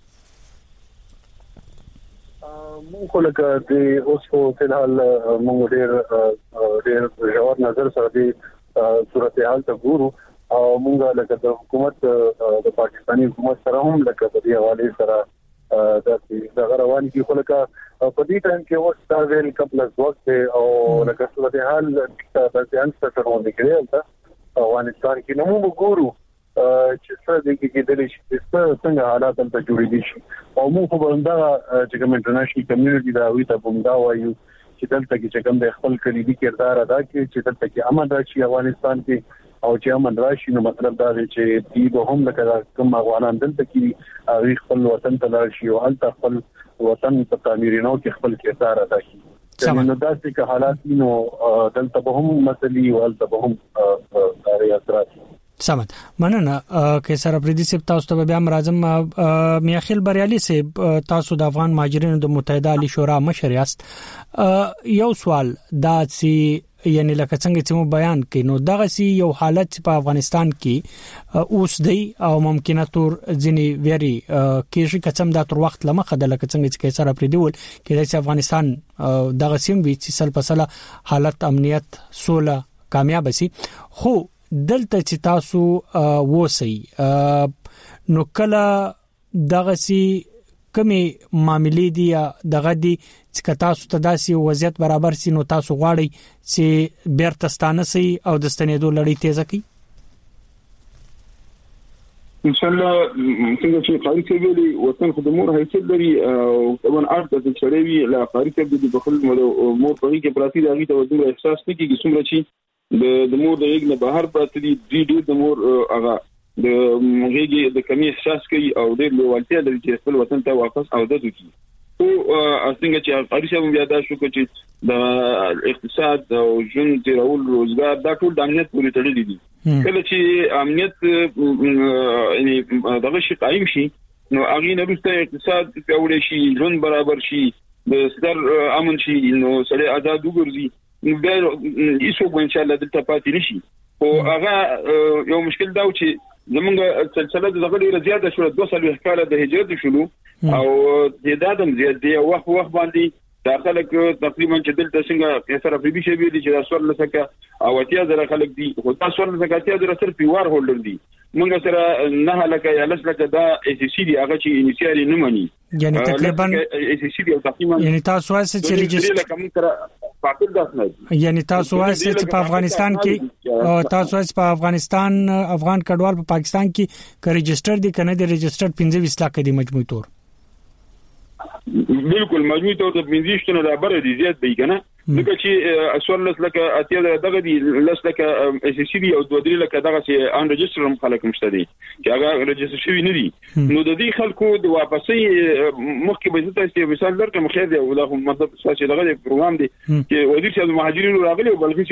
مونږ لکه د اوس په فلحال مونږ ډېر ډېر ژور نظر سره د صورتحال ته ګورو او مونږ لکه د حکومت د پاکستاني حکومت سره هم لکه په دې حواله سره د غروان کې خلک په دې ټایم کې اوس دا ویل کپل از وخت او لکه صورتحال د ځان سره ورته کېږي افغانستان کې نو موږ ګورو چې څه د کې د لې څنګه حالات ته جوړې دي او موږ په بندا چې کوم انټرنیشنل کمیونټي دا وي ته بندا وایو چې دلته کې چې کوم د خپل کلیدي کردار ادا کوي چې دلته کې امن راشي افغانستان کې او چې امن راشي نو مطلب دا دی چې دی به هم لکه کوم افغانان دلته کې هغه خپل وطن ته راشي او هلته خپل وطن په تعمیرینو کې خپل کردار ادا کوي نو دا چې حالات نو دلته به هم مسلې او هلته به هم اړ اثرات سمت مننه کې سره پردي سپ تاسو ته بیا مرزم میاخیل بریالي سپ تاسو د افغان مهاجرینو د متحده علی شورا مشر یاست یو سوال دا چې یعنی لکه څنګه چې مو بیان کړي نو دغه سي یو حالت په افغانستان کې اوس دی او ممکنه تور ځنی ویری کېږي کچم دا تر وخت لمخه د لکه څنګه چې سره پردي ول کې د افغانستان دغه سیم وی چې سل پسله حالت امنیت سوله کامیاب شي خو دلته چې تاسو ووسی نو کله دغه سي کمی معاملې دي دغه دي چې تاسو ته داسي وضعیت برابر سي نو تاسو غواړئ چې بیرته ستانه سي او د ستنېدو لړۍ تیزه کړئ ان شاء الله څنګه چې قاری کوي وطن خدمور حیثیت لري او طبعا ارته چې شریوي لا قاری کوي د بخل مور په کې پراتی دغه ته ودو احساس نه کیږي څومره چې د مور د یګ نه بهر پاتې دي ډېر د مور هغه د موږي د کمی احساس کوي او د لوالتیا لري چې خپل وطن ته واپس او د دوی او څنګه چې قاری شوم بیا دا شو چې د اقتصاد او ژوند تیرول روزګار دا ټول د امنیت پورې تړلي دي کله چې امنیت یعنی دغه شي قائم شي نو هغه نه روسته اقتصاد پیاوړی شي ژوند برابر شي د ستر امن شي نو سړی آزاد وګرځي نو بیا هیڅوک ان شاء الله د تپاتې نشي او هغه یو مشکل دا و چې زمونږ سلسله دغه ډیره زیاته شو دوه سال وکاله د هجرت شروع او د دادم زیات دی وخت وخت باندې داخله تقریبا چې دلته څنګه سره په بي شي ویلي چې دا سوال لسکه او اتیا زره خلک دي خو دا سوال لسکه اتیا زره صرف پیوار هولډر دي موږ سره نه لکه یا لسکه دا اس سی دي هغه چې انیشیالي نه مني یعنی تقریبا اس سی دي تقریبا یعنی تاسو واسه چې ريجستر یعنی تاسو واسه چې په افغانستان کې تاسو واسه په افغانستان افغان کډوال په پاکستان کې ک ريجستر دي کنه د ريجستر پنځه لک دي مجموعي تور بالکل مجموعي تور د پنځه شتنه د بر دي زیات دی کنه لکه چې اصل لکه اتیا دغه دي لکه اس سی دي او دوه درې لکه دغه چې ان ريجستر هم خلک مشته دي چې هغه ريجستر شوی نه دي نو د دې خلکو د واپسې مخکې به تاسو مثال درکم خیر دی او دا مطلب چې دغه پروګرام دی چې وزیر صاحب مهاجرینو راغلي او بلکې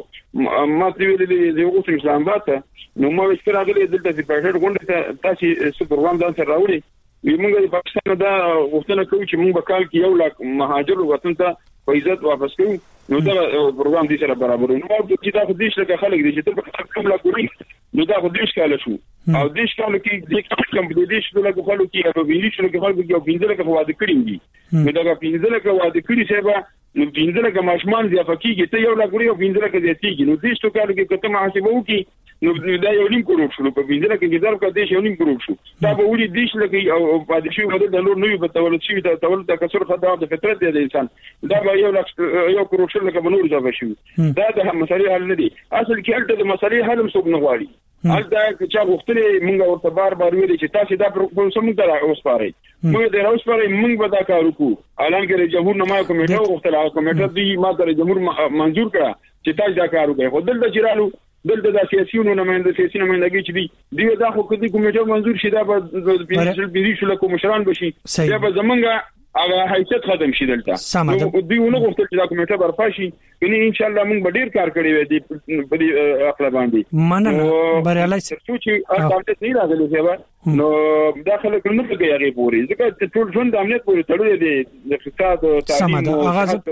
چې ما تریویل دي یو څه اسلام آباد نو ما وشکر راغلي دلته چې پېټر غونډه تاسو څه پروګرام ځان سره راوړي موږ د پاکستان دا غوښتنه کوو چې موږ په کال کې یو لاک مهاجر وطن ته په عزت واپس کوو نو دا پروګرام دې سره برابر نو چې دا خو دې شله خلک دي چې ته کوم لا ګوري نو دا خو دې ښکاله شو او دې ښکاله کې دې کوم دې شله خلک کې او دې شله خلک کې او پینځه لکه واده کړی دي نو دا پینځه لکه واده کړی شی نو پینځه لکه ماشمان ځا فکیږي ته یو لا ګوري او پینځه لکه زیاتیږي نو دې څه کار کې کته محاسبه وکي نو دا یو نیم کروڑ شو په پینځه لکه کې ضرب کړي یو نیم کروڑ شو دا به ولې دیش لکه او پاتې شي ودل د نور نوې په تولد شي د تولد د کسر خدای د فطرت دی انسان دا به یو لک یو کروڑ شو لکه بنور ځا شي دا د مسالې حل نه دي اصل کې الته د مسالې حل هم څوک نه غواړي الدا چې غوښتنې موږ ورته بار بار ویلي چې تاسو دا پروګرام سم ته اوسپارئ موږ دا اوسپارئ موږ به دا کار وکړو اعلان کړي جمهور نمایه کمیټه غوښتل او کمیټه دی ما ته جمهور منظور کړه چې تاسو دا کار وکړئ خو دلته چیرالو دلته د سیاسيونو نمائنده سیاسي نمائندګي چې دی دی دا خو کدي کمیټه منظور شي دا به د پیسل پیریشل کوم مشران بشي دا به زمونږه هغه حیثیت ختم شي دلته نو دیونه غوښتل چې دا کمیټه برپا شي یعنی ان شاء الله موږ به ډیر کار کړی وي د په دې خپل باندې مننه بریالي چې امنیت نه راغلی دی نو داخله کړنو کې هغه پوری ځکه ټول ژوند د امنیت پورې تړلې دي د اقتصاد او تعلیم او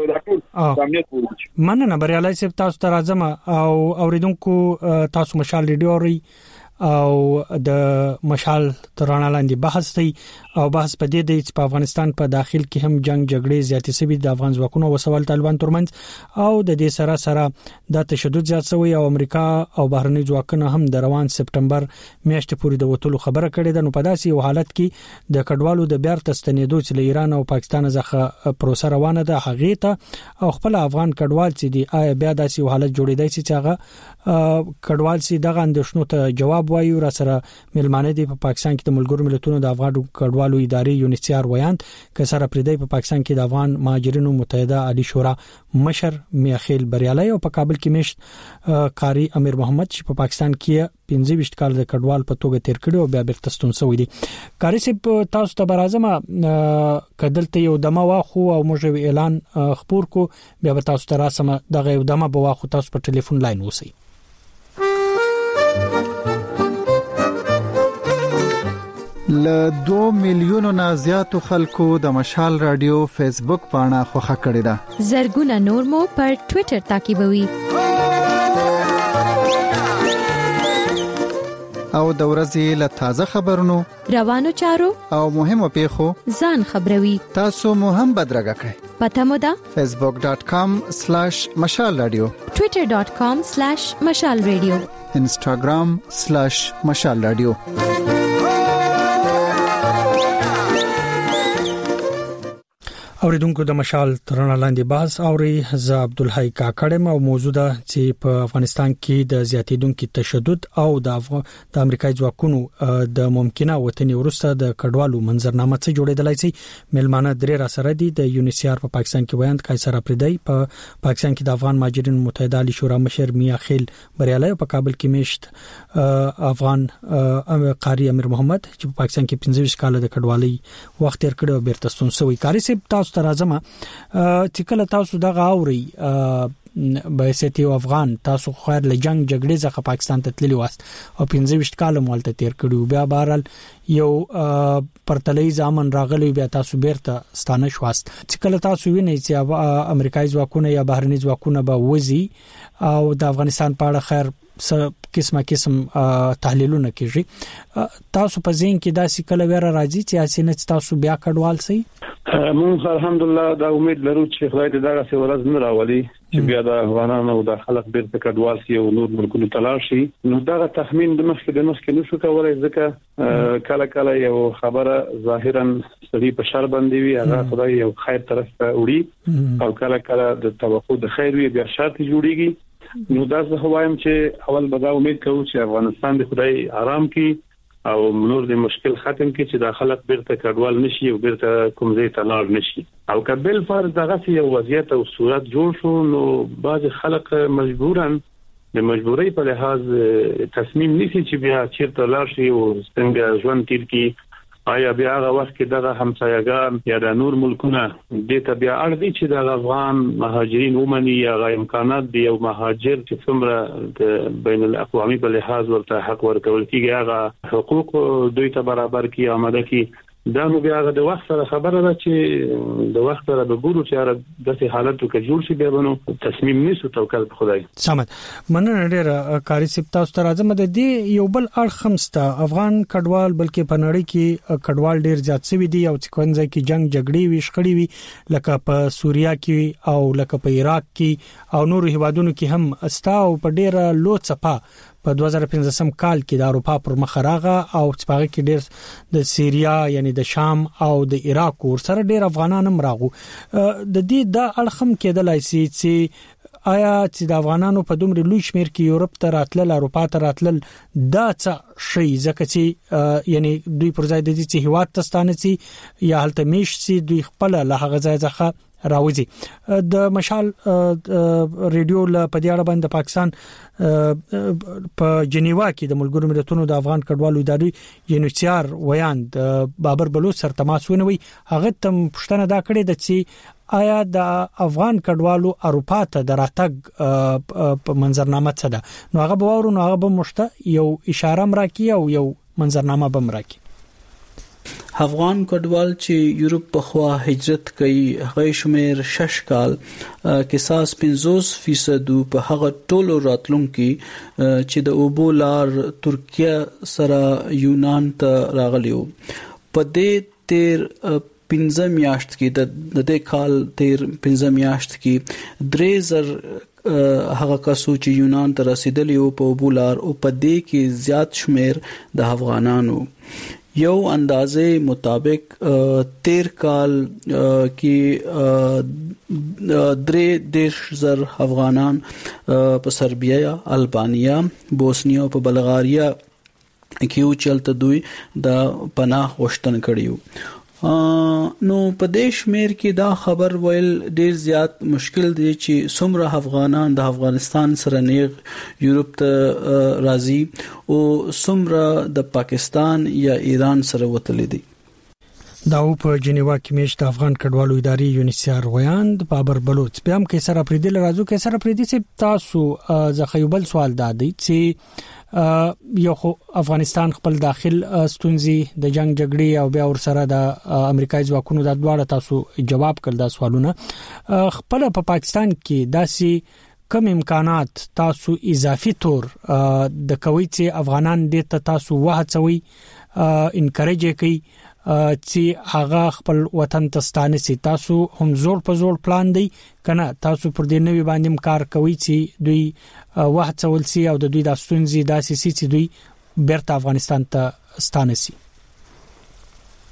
د امنیت پورې مننه بریالي چې تاسو ته راځم او اوریدونکو تاسو مشال ریډیو ری او د مشال ترانه لاندې بحث دی او بحث په دې دی چې په افغانستان په داخل کې هم جنگ جګړې زیاتې سوي د افغان ځواکونو او سوال طالبان ترمنځ او د دې سره سره د تشدد زیات شوی او امریکا او بهرني ځواکونه هم د روان سپټمبر میاشتې پورې د وټولو خبره کړې ده نو په داسې یو حالت کې د کډوالو د بیرته ستنېدو چې له ایران او پاکستان څخه پروسه روانه ده هغه ته او خپل افغان کډوال چې دی آیا بیا داسې یو حالت جوړېدای شي چې هغه کډوال سي دغه اندېښنو ته جواب وایو را سره ملمانه دي په پاکستان کې د ملګرو ملتونو د افغان کډوالو ادارې یونیسیار ویاند ک سره پردی په پاکستان کې د افغان مهاجرینو متحده علی شورا مشر میاخیل بریالي او په کابل کې مشت قاری امیر محمد چې په پاکستان کې پنځه ویشت کال د کډوال په توګه تیر کړي او بیا بیرته ستون شوی دي قاری صاحب تاسو ته برازمه کدلته یو دمه واخو او موږ اعلان خبر کو بیا تاسو ته راسمه دغه یو دمه به واخو تاسو په ټلیفون لاین وسی ل دو میلیونو نه زیاتو خلکو د مشال رادیو فیسبوک پاڼه خوښه کړې ده زرګونه نور مو پر ټوئیټر تعقیبوي او د ورځې له تازه خبرونو روانو چارو او مهمو پیښو ځان خبروي تاسو مو هم بدرګه کړئ پته مو ده facebook dot com slash mashal radio twitter dot com slash mashal radio instagram slash mashal radio اوریدونکو د مشال ترانه لاندې بحث اوري ز عبد الحی کاکړم او موضوع ده چې په افغانستان کې د زیاتیدونکو تشدد او د افغان د امریکایي ځواکونو د ممکنه وطني ورسته د کډوالو منظرنامه څخه جوړېدلای شي ملمانه درې را سره دي د یونیسیار په پاکستان کې ویاند قیصر افریدی په پاکستان کې د افغان مهاجرینو متحده علی شورا مشر میا خیل بریالي په کابل کې میشت افغان قاری امیر محمد چې په پاکستان کې پنځه ویشت کال د کډوالۍ وخت تیر کړو بیرته ستونسوي کاری سي تاسو ته راځم چې کله تاسو دغه اوري به سيتي افغان تاسو خیر له جنگ جګړې ځخه پاکستان ته تللی واست او پنځه ویشت کال مولته تیر کړو بیا بهرال یو پرتلې ځامن راغلی بیا تاسو بیرته ستانه شواست چې کله تاسو وینئ چې امریکایي ځواکونه یا بهرني ځواکونه به وځي او د افغانستان په اړه خیر څه قسمه قسم تحلیلونه کیږي تاسو په ځین کې دا سکه ویره راځي چې اسینه تاسو بیا کډوال سي مونږ الحمدلله دا امید لرو چې خدای دې دا څه ورځ نه راولي چې بیا د افغانانو د خلک بیرته کډوال سي او نور ملکونو تلار شي نو دا تخمین د مخکې د مخکې نشو کولای ځکه کله کله یو خبره ظاهرا سړي په شر باندې وي هغه خدای یو خیر طرف ته وړي او کله کله د توقع د خیر وي بیا شرط جوړيږي نو دا زه وایم چې اول به دا امید کوم چې افغانستان د خدای آرام کړي او نور د مشکل ختم کړي چې د خلک بیرته کډوال نشي او بیرته کوم ځای ته لاړ نشي او کبل فرض دغه یو وضعیت او صورت جوړ شو نو بعض خلک مجبورا د مجبورۍ په لحاظ تصمیم نیسي چې بیا چیرته لاړ شي او څنګه ژوند تیر کړي آیا بیا هغه وخت کې دغه همسایګان یا د نور ملکونه د ته بیا اړ دي چې د افغان مهاجرین ومني یا غیر امکانات دی او مهاجر چې څومره د بین الاقوامي په لحاظ ورته حق ورکول کیږي هغه حقوق دوی ته برابر کی آماده کی دا نو بیا د وخت سره خبره ده چې د وخت سره به ګورو چې دغه حالتو کې جوړ شي به نو تصمیم نیسو توکل په خدای سمت مننه ډېر کاری سپتا تاسو ته راځم د دې یو بل اړ خمسته افغان کډوال بلکې په نړۍ کې کډوال ډېر زیات شوی دی او چې کونځي کې جنگ جګړې وي شخړې وي لکه په سوریا کې او لکه په عراق کې او نور هیوادونو کې هم استا او په ډېر لو څپا په دوه زره پنځم کال کې د اروپا پر مخ راغه او چې هغه کې ډېر د سیریا یعنی د شام او د عراق ور سره ډېر افغانان هم راغو د دې د اړخم کېدلای شي چې آیا چې د افغانانو په دومره لوی شمیر کې یورپ ته راتلل اروپا ته راتلل دا څه شي ځکه چې یعنی دوی پر ځای د دې چې هیواد تستانه سي یا هلته میش سي دوی خپل له هغه ځای ځخه راوځي د مشال ریډیو له پدیاړه باندې پاکستان په جنیوا کې د ملګرو ملتونو د افغان کډوالو ادارې یونیسیار ویاند بابر بلوچ سره تماس ونوي هغه تم پښتنه دا کړې د چې آیا د افغان کډوالو اروپا ته د راتګ په منظرنامه څه ده نو هغه به ورو نو هغه به مشته یو اشاره مرکي او یو منظرنامه به مرکي افغان کډوال چې یورپ په خوا هجرت کوي هغه شمیر شش کال کیساس پنځوس فیصد په هغه ټولو راتلونکو چې د اوبولار ترکیه سره یونان ته راغلیو په دې تیر پنځه میاشت کې د دې کال تیر پنځه میاشت کې درې زر هغه کسو چې یونان ته رسیدلی او په اوبولار او په دې کې زیات شمیر د افغانانو یو اندازې مطابق تیر کال کې درې دیش زر افغانان په سربیا، البانیا، بوسنیا او په بلغاریا کې چلته دوی د پناه غوښتنه کړیو نو په دې شمیر کې دا خبر ویل ډیر زیات مشکل دی چې څومره افغانان د افغانستان سره نیغ یورپ ته راځي او څومره د پاکستان یا ایران سره وتلی دي دا په جنیوا کې میشت افغان کډوالو ادارې یونیسیار ویاند بابر بلوچ په هم کې سره پریدل راځو کې سره پریدي چې تاسو زخیوبل سوال دادی چې یو افغانستان خپل داخل ستونزې د جنگ جګړې او بیا ور سره د امریکایي ځواکونو د دواړه تاسو جواب کړل دا سوالونه خپل په پاکستان کې داسي کم امکانات تاسو اضافي تور د کوي چې افغانان د تاسو وهڅوي انکریج کوي چې هغه خپل وطن ته ستانه سي تاسو هم زور په زور پلان دی کنه تاسو پر دې نوې باندې کار کوي چې دوی وهڅول سي او د دوی د ستونزې داسې سي چې دوی بیرته افغانستان ته ستانه سي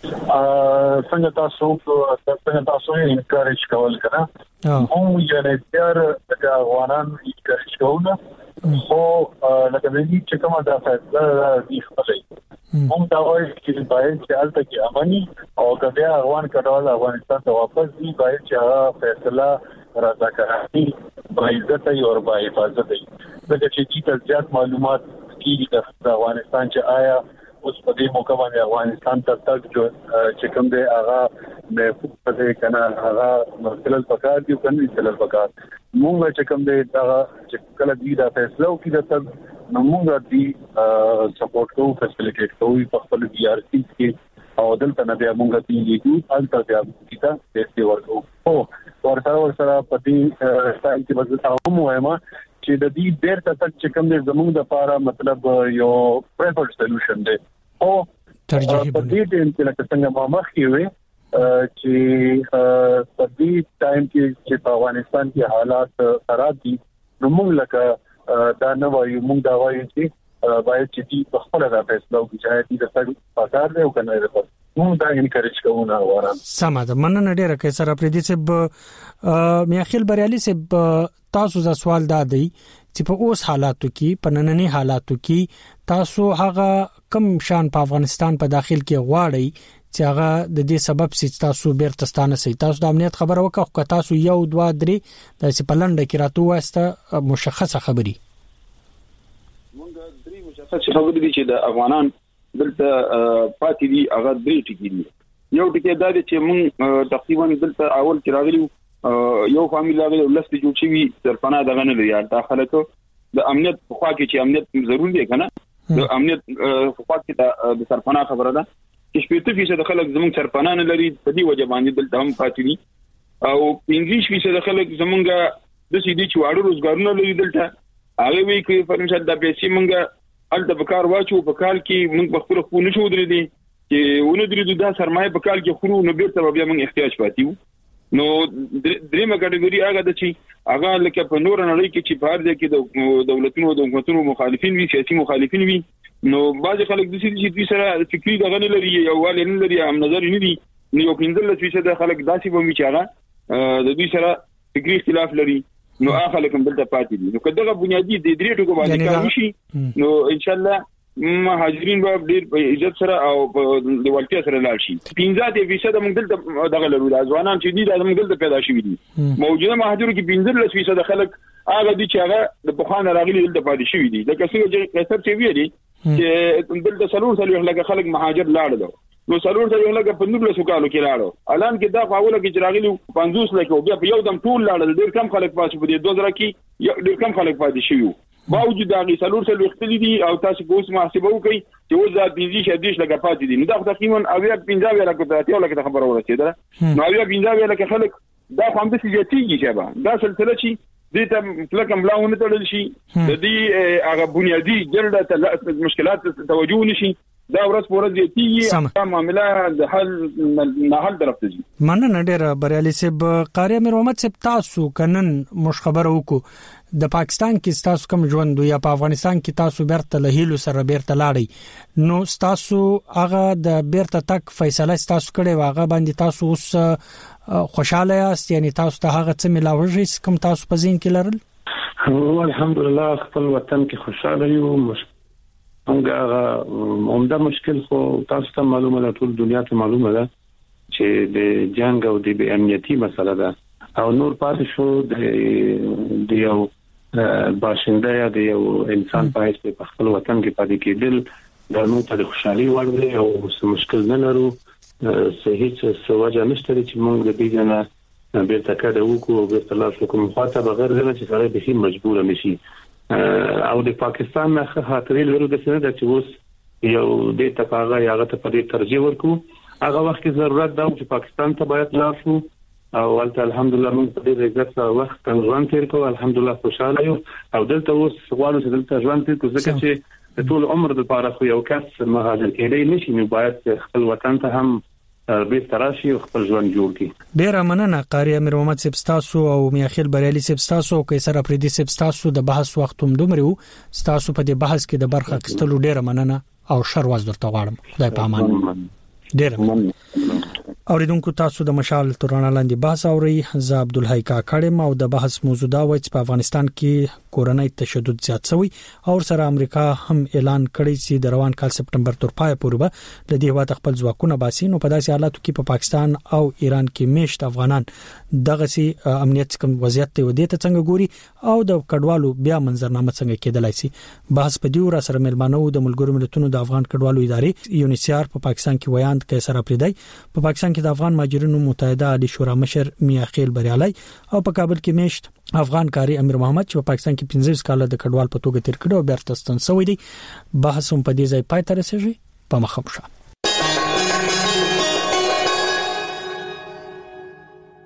څنګه تاسو څنګه تاسو یې انکریج کول کنه هم یې تیار د افغانان انکریج کوله خو لکه د دې چې کومه د فیصله دی خپلې هم دا وایي چې باید چې البته کې امني او کله افغان کډوال افغانستان ته واپس دي باید چې هغه فیصله راځي باعزت ای او باحفاظت ای دغه چې د زیات معلومات کیږي د افغانستان چې آیا اوس په دې موقع باندې افغانستان ته تک جو چې کوم دی هغه د پدې کنه هغه مسلل پکار دی کنه مسلل پکار موږ چې کوم دی هغه چې کله دی دا فیصله وکړي د تک موږ دی سپورټ کوو فیسیلیټیټ کوو په خپل بي ار سي کې او دلته نه بیا موږ دی یو الته بیا کیته د ورکو او ورسره ورسره په دې ستایل کې وځه هم وایم چې د دې ډېر تک چې کوم دی زموږ د لپاره مطلب یو پریفرډ سولوشن دی او ترجیحي په دې ټیم کې لکه څنګه ما مخکې وې چې په دې ټایم کې چې په افغانستان کې حالات خراب دي نو موږ لکه دا نه وایو موږ دا وایو چې باید چې دې په خپل د فیصله وکړي چې دې د څه پکار دی او کنه د موږ دا انکریج کوو نه وره سم ده مننه ډیره کې سره پرې دې چې میاخیل بریالي چې تاسو ز سوال دادی چې په اوس حالاتو کې په نننی حالاتو کې تاسو هغه کم شان په افغانستان په داخل کې غواړي چې هغه د دې سبب چې تاسو بیرتستانه سي تاسو د امنیت خبره وکړه خو تاسو یو دوا درې د سپلند کې راتو واسطه مشخصه خبري مونږ درې مشخصه خبرې دي چې د افغانان دلته پاتې دي هغه درې ټکي دي یو ټکی دا دی چې مونږ تقریبا دلته اول کې راغلي یو فامیل راغلی ولست جوړ شي سرپناه دغه نه لري دا خلک د امنیت په خوا کې چې امنیت ضروري دی کنه د امنیت په خوا کې د سرپناه خبره ده چې شپږ فیصد خلک زموږ سرپناه نه لري په دې وجه باندې دلته هم پاتې دي او پنځه فیصد خلک زموږ د سیدي چې واړو روزګارونه لري دلته هغه وی کوي فرمشل د پیسې مونږه الته په کار واچو په کال کې مونږ په خپل خو نشو درې دي چې ونه درې دا سرمایه په کال کې خورو نو بیرته بیا مونږ احتیاج پاتیو نو دریمه کټګوري هغه د چې هغه لکه په نور نړۍ کې چې بهر ځای کې د دولتونو او حکومتونو مخالفین وي سیاسي مخالفین وي نو بعض خلک د سې چې سره فکری دغه نه لري یو والي نه لري هم نظر نه دي نو یو پنځل فیصد خلک داسې به میچاره د دې سره فکری اختلاف لري نو هغه خلک هم دلته پاتې دي نو کله بنیادی د درې ټکو باندې کار وشي نو ان شاء الله مهاجرین به ډیر په عزت سره او د ولټیا سره لاړ شي پنځه فیصد موږ دلته دغه لرو د ځوانان چې دي د موږ دلته پیدا شوي دي موجوده مهاجرو کې پنځه فیصد خلک هغه دي چې هغه د بخانه راغلي دلته پاتې شوي دي لکه څنګه چې کثر چې ویلي چې دلته سلور سلور لکه خلک مهاجر لاړل نو سلور سلور لکه په نور له سکالو کې لاړو الان کې دا فاوله کې راغلي پنځوس لکه بیا په یو دم ټول لاړل ډیر کم خلک پاتې په دې دوه زره کې ډیر کم خلک پاتې شوي باوجود دا غي سلور سلور اختلي دي او تاسو کوم محاسبه وکړي چې وځه د پنځه شديش لکه پاتې دي نو دا تقریبا اویا پنځه لکه ته لکه خبره ورسېده نو اویا پنځه لکه خلک دا هم د سيجتيږي شبا دا سلسله شي دې ته لکه ملاونه تړل شي د دې هغه بنیادی جلده مشکلات توجه نشي دا ورځ پورې دې تیږي معاملې د حل نه حل درته دي مننه ډېر بریالي سب قاری امیر محمد سب تاسو کنن مش خبر وکړو د پاکستان کې تاسو کوم ژوند یا په افغانستان کې تاسو بیرته لهیلو سره بیرته لاړی نو تاسو هغه د بیرته تک فیصله تاسو کړې واغه باندې تاسو اوس خوشاله یاست یعنی تاسو ته هغه څه ملاوي کوم تاسو په ذهن کې لرل الحمدلله خپل وطن کې خوشاله یو موږ عمده مشکل خو تاسو ته معلومه ده ټول دنیا ته معلومه ده چې د جنگ او د بې امنیتي مسله ده او نور پاتې شو د یو باشنده یا د یو انسان په حیث په خپل وطن کې پاتې کېدل د نو ته خوشحالي ورغلي او څه مشکل نه لرو صحیح څه وجه نشته چې موږ د دې نه بیرته کډه وکړو بیرته لاس کوم خاطر بغیر نه چې سره به مجبور نشي او د پاکستان نه خاطرې لرو د څه د چې اوس یو د تفاغه یاغه ته په ترجیح ورکو هغه وخت کې ضرورت دا چې پاکستان ته باید لاړ شو او ولته الحمدلله موږ په دې عزت سره وخت ژوند تیر کوو الحمدلله خوشاله یو او دلته اوس غواړو چې دلته ژوند تیر کوو ځکه چې ټول عمر د پاره خو یو کس مهاجر کېدای نشي نو باید خپل وطن ته هم به تراشي او خپل ژوند جوړ کړي ډیر مننه قاری امیر محمد سبستاسو او میاخیل بریالي سبستاسو او قیصر افریدي سبستاسو د بحث وخت هم دومره ستاسو په دې بحث کې د برخه اخیستلو ډیر مننه او شر واز درته غواړم خدای په امان ډیر اوریدونکو تاسو د مشال تورانه لاندې بحث اوري. زه عبدالحی کاکړم او د بحث موضوع دا و چې په افغانستان کې کورونای تشدد زیات شوی او سره امریکا هم اعلان کړی چې د روان کال سپټمبر تر پای پورې به د دې هیواد خپل ځواکونه باسي. نو په داسې حالاتو کې په پا پاکستان او ایران کې میشت افغانان دغه سي امنیت کوم وضعیت ته ودی ته څنګه ګوري او د کډوالو بیا منظرنامه څنګه کېدلای شي. بحث په دې ور سره ملمانو د ملګرو ملتونو د افغان کډوالو ادارې یونیسیار په پا پاکستان کې ویاند کیسر اپریدای په پاکستان کې د افغان مهاجرینو متحده علی شورا مشر میا خیل بریالي او په کابل کې میشت افغان کاری امیر محمد چې په پاکستان کې پنځه کال د کډوال په توګه تیر کړو او بیرته ستون شوی دی. بحث هم په دې ځای پای ته رسیږي. په مخه